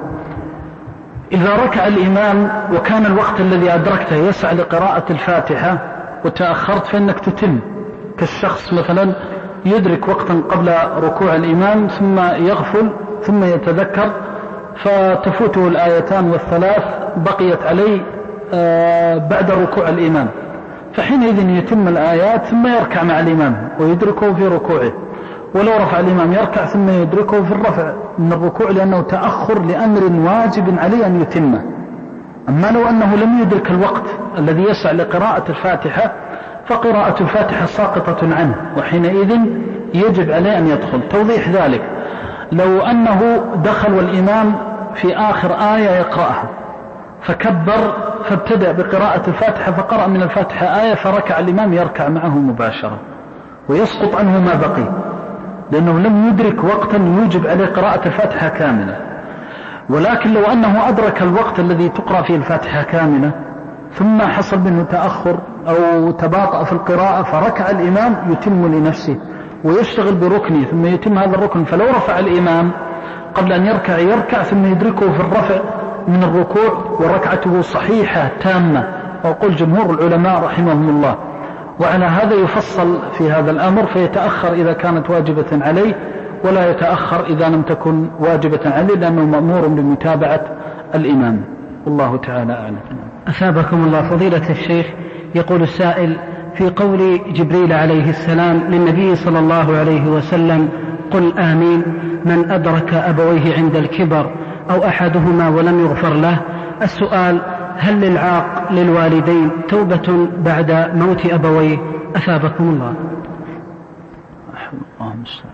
إذا ركع الإمام وكان الوقت الذي أدركته يسعى لقراءة الفاتحة وتأخرت فإنك تتم، كالشخص مثلا يدرك وقتا قبل ركوع الإمام ثم يغفل ثم يتذكر فتفوته الآيتان والثلاث بقيت عليه بعد ركوع الإمام، فحينئذ يتم الآيات ثم يركع مع الإمام ويدركه في ركوعه، ولو رفع الإمام يركع ثم يدركه في الرفع من الركوع، لأنه تأخر لأمر واجب عليه أن يتمه. أما لو أنه لم يدرك الوقت الذي يسع لقراءة الفاتحة فقراءة الفاتحة ساقطة عنه، وحينئذ يجب عليه أن يدخل. توضيح ذلك: لو أنه دخل والإمام في آخر آية يقرأها فكبر فابتدأ بقراءة الفاتحة فقرأ من الفاتحة آية فركع الإمام، يركع معه مباشرة ويسقط عنه ما بقي، لأنه لم يدرك وقتا يوجب عليه قراءة الفاتحة كاملة. ولكن لو أنه أدرك الوقت الذي تقرأ فيه الفاتحة كاملة ثم حصل منه تأخر أو تباطأ في القراءة فركع الإمام، يتم لنفسه ويشتغل بركنه ثم يتم هذا الركن. فلو رفع الإمام قبل أن يركع ثم يدركه في الرفع من الركوع وركعته صحيحة تامة، وقل جمهور العلماء رحمهم الله. وعلى هذا يفصل في هذا الأمر، فيتأخر إذا كانت واجبة عليه ولا يتأخر إذا لم تكن واجبة عليه، لأنه مأمور بمتابعة الإمام. والله تعالى أعلم. أثابكم الله فضيلة الشيخ. يقول السائل: في قول جبريل عليه السلام للنبي صلى الله عليه وسلم: قل آمين من أدرك أبويه عند الكبر أو أحدهما ولم يغفر له، السؤال: هل للعاق للوالدين توبة بعد موت أبويه؟ أثابكم الله. الله المستعان.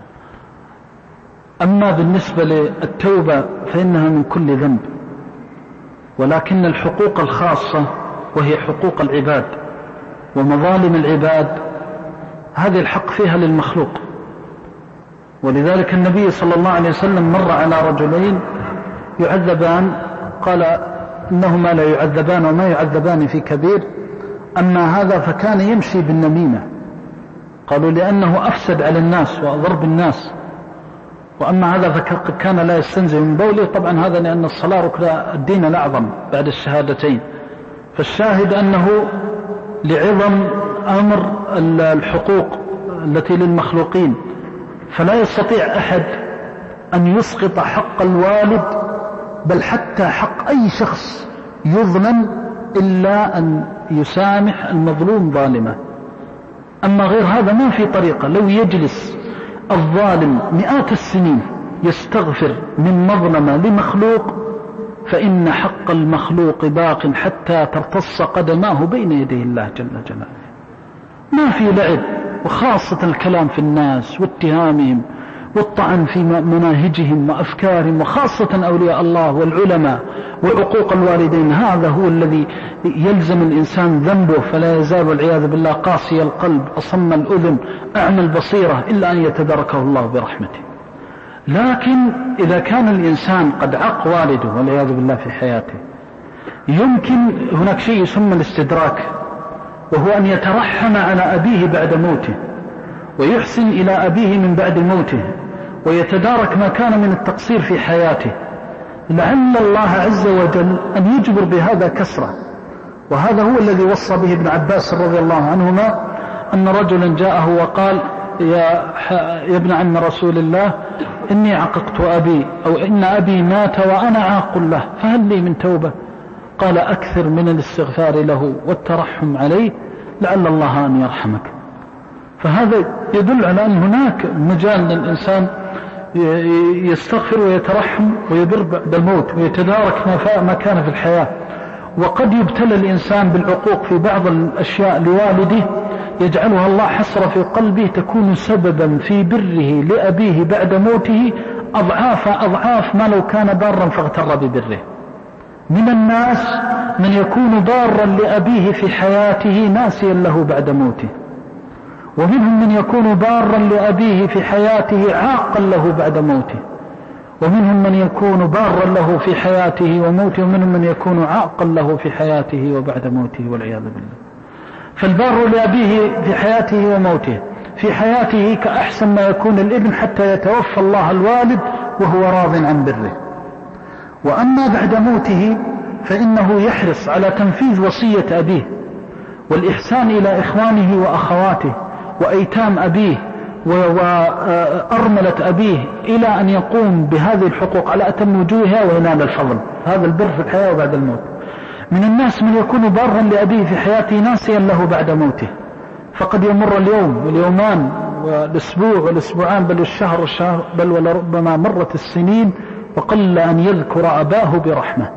أما بالنسبة للتوبة فإنها من كل ذنب، ولكن الحقوق الخاصة وهي حقوق العباد ومظالم العباد هذه الحق فيها للمخلوق. ولذلك النبي صلى الله عليه وسلم مر على رجلين يعذبان، قال إنهما لا يعذبان وما يعذبان في كبير، أما هذا فكان يمشي بالنميمة، قالوا لأنه أفسد على الناس وأضر بالناس، وأما هذا فكان لا يستنزه من بوله. طبعا هذا لأن الصلاة ركن الدين الأعظم بعد الشهادتين. فالشاهد أنه لعظم أمر الحقوق التي للمخلوقين، فلا يستطيع أحد أن يسقط حق الوالد بل حتى حق أي شخص يظلم إلا أن يسامح المظلوم ظالمه. أما غير هذا ما في طريقة. لو يجلس الظالم مئات السنين يستغفر من مظلمة لمخلوق فإن حق المخلوق باق حتى ترتص قدماه بين يدي الله جل جلاله. ما في لعب، وخاصة الكلام في الناس واتهامهم والطعن في مناهجهم وأفكارهم، وخاصة أولياء الله والعلماء وعقوق الوالدين. هذا هو الذي يلزم الإنسان ذنبه، فلا يزال والعياذ بالله قاسي القلب أصم الأذن أعمى البصيرة إلا أن يتداركه الله برحمته. لكن إذا كان الإنسان قد عق والده والعياذ بالله في حياته، يمكن هناك شيء يسمى الاستدراك، وهو أن يترحم على أبيه بعد موته ويحسن إلى أبيه من بعد موته ويتدارك ما كان من التقصير في حياته، لعل الله عز وجل أن يجبر بهذا كسرة. وهذا هو الذي وصى به ابن عباس رضي الله عنهما، أن رجلا جاءه وقال يا ابن عم رسول الله إني عققت أبي، أو إن أبي مات وأنا عاق له، فهل لي من توبة؟ قال أكثر من الاستغفار له والترحم عليه لعل الله أن يرحمك. فهذا يدل على أن هناك مجال للإنسان يستغفر ويترحم ويبر بعد الموت ويتدارك ما كان في الحياة. وقد يبتلى الإنسان بالعقوق في بعض الأشياء لوالده يجعلها الله حسرة في قلبه تكون سببا في بره لأبيه بعد موته أضعاف ما لو كان بارا فاغتر ببره. من الناس من يكون ضارا لأبيه في حياته ناسيا له بعد موته، ومنهم من يكون بارا لأبيه في حياته عاقا له بعد موته، ومنهم من يكون بارا له في حياته وموته، ومنهم من يكون عاقا له في حياته وبعد موته والعياذ بالله. فالبار لأبيه في حياته وموته، في حياته كأحسن ما يكون الابن حتى يتوفى الله الوالد وهو راض عن بره. وأما بعد موته فإنه يحرص على تنفيذ وصية أبيه والإحسان إلى إخوانه وأخواته وأيتام أبيه وأرملة أبيه، إلى أن يقوم بهذه الحقوق على أتم وجوهها وينال الفضل. هذا البر في الحياة وبعد الموت. من الناس من يكون بارا لأبيه في حياته ناسيا له بعد موته، فقد يمر اليوم واليومان والأسبوع والأسبوعان بل الشهر بل ولربما مرت السنين وقل أن يذكر أباه برحمة.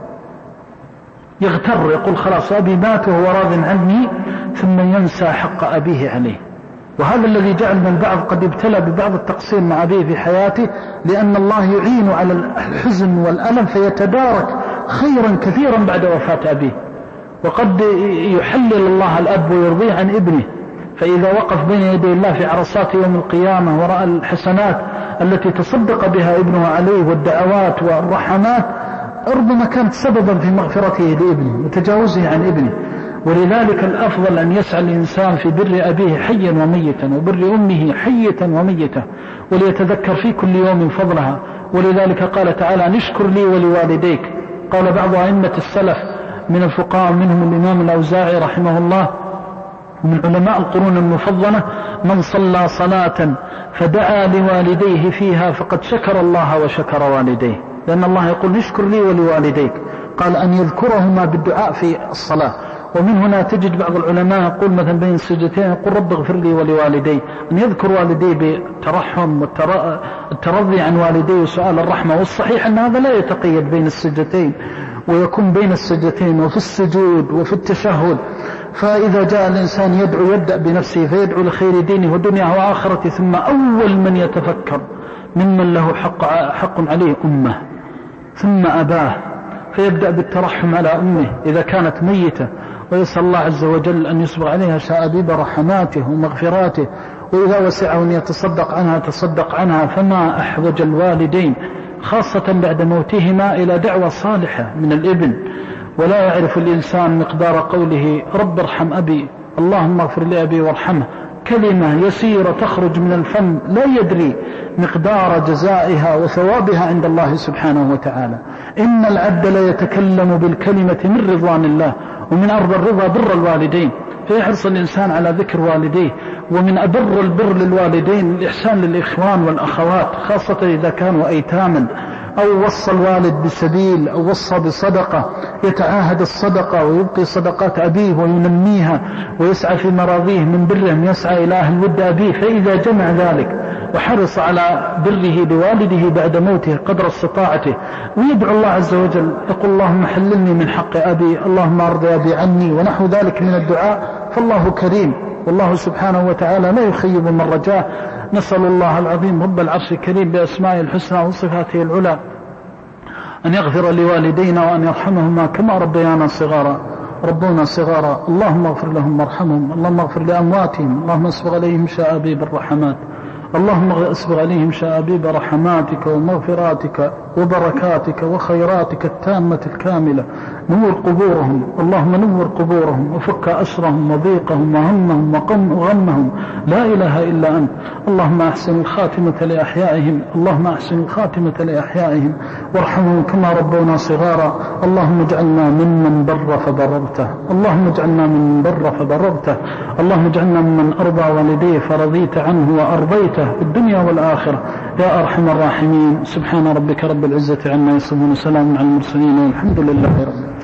يغتر يقول خلاص أبي مات وهو راض عني، ثم ينسى حق أبيه عليه. وهذا الذي جعل من بعض قد ابتلى ببعض التقصير مع أبيه في حياته، لأن الله يعين على الحزن والألم فيتدارك خيرا كثيرا بعد وفاة أبيه. وقد يحلل الله الأب ويرضيه عن ابنه، فإذا وقف بين يدي الله في عرصات يوم القيامة ورأى الحسنات التي تصدق بها ابنه عليه والدعوات والرحمات، ربما كانت سببا في مغفرته لابنه وتجاوزه عن ابنه. ولذلك الأفضل أن يسعى الإنسان في بر أبيه حيا وميتا، وبر أمه حية وميتة، وليتذكر في كل يوم فضلها. ولذلك قال تعالى نشكر لي ولوالديك. قال بعض أئمة السلف من الفقهاء منهم الإمام الأوزاعي رحمه الله من علماء القرون المفضلة: من صلى صلاة فدعا لوالديه فيها فقد شكر الله وشكر والديه. لأن الله يقول نشكر لي ولوالديك، قال أن يذكرهما بالدعاء في الصلاة. ومن هنا تجد بعض العلماء يقول مثلا بين السجدتين يقول رب اغفر لي ولوالدي، أن يذكر والديه بالترحم والترضي عن والديه وسؤال الرحمة. والصحيح أن هذا لا يتقيد بين السجدتين، ويكون بين السجدتين وفي السجود وفي التشهد. فإذا جاء الإنسان يدعو يبدأ بنفسه فيدعو لخير دينه ودنياه وآخرته، ثم أول من يتفكر ممن له حق عليه أمه، ثم أباه، فيبدأ بالترحم على أمه إذا كانت ميتة، ويسأل الله عز وجل أن يسبغ عليها شآبيب رحماته ومغفراته، وإذا وسعه أن يتصدق عنها تصدق عنها. فما أحوج الوالدين خاصة بعد موتهما إلى دعوة صالحة من الابن. ولا يعرف الإنسان مقدار قوله رب ارحم أبي، اللهم اغفر لأبي وارحمه، كلمة يسيرة تخرج من الفم لا يدري مقدار جزائها وثوابها عند الله سبحانه وتعالى. إن العبد لا يتكلم بالكلمة من رضوان الله، ومن أرض الرضا بر الوالدين، فيحرص الإنسان على ذكر والديه. ومن أبر البر للوالدين الإحسان للإخوان والأخوات، خاصة إذا كانوا أيتاما، أو وصى الوالد بسبيل أو وصى بصدقة، يتعاهد الصدقة ويبقي صدقات أبيه وينميها ويسعى في مراضيه من برهم، يسعى إلى أهل ود أبيه. فإذا جمع ذلك وحرص على بره لوالده بعد موته قدر استطاعته، ويدعو الله عز وجل يقول اللهم حللني من حق أبي، اللهم أرض أبي عني، ونحو ذلك من الدعاء، فالله كريم، والله سبحانه وتعالى لا يخيب من رجاه. نسأل الله العظيم رب العرش الكريم بأسمائه الحسنى وصفاته العلى أن يغفر لوالدينا وأن يرحمهما كما ربيانا صغارا. اللهم اغفر لهم وارحمهم، اللهم اغفر لأمواتهم، اللهم اسبغ عليهم شآبيب الرحمات، اللهم اسبغ عليهم شآبيب رحماتك ومغفراتك وبركاتك وخيراتك التامة الكاملة. نور قبورهم، اللهم نور قبورهم وفك أسرهم وضيقهم وهمهم وغمهم، لا إله إلا أنت. اللهم أحسن الخاتمة لأحيائهم، وارحمهم كما ربونا صغارا. اللهم اجعلنا ممن بر فبررته، اللهم اجعلنا ممن أرضى والديه فرضيت عنه وأرضيته في الدنيا والآخرة يا أرحم الراحمين. سبحان ربك رب العزة عما يصفون، وسلام على المرسلين، والحمد لله رب العالمين.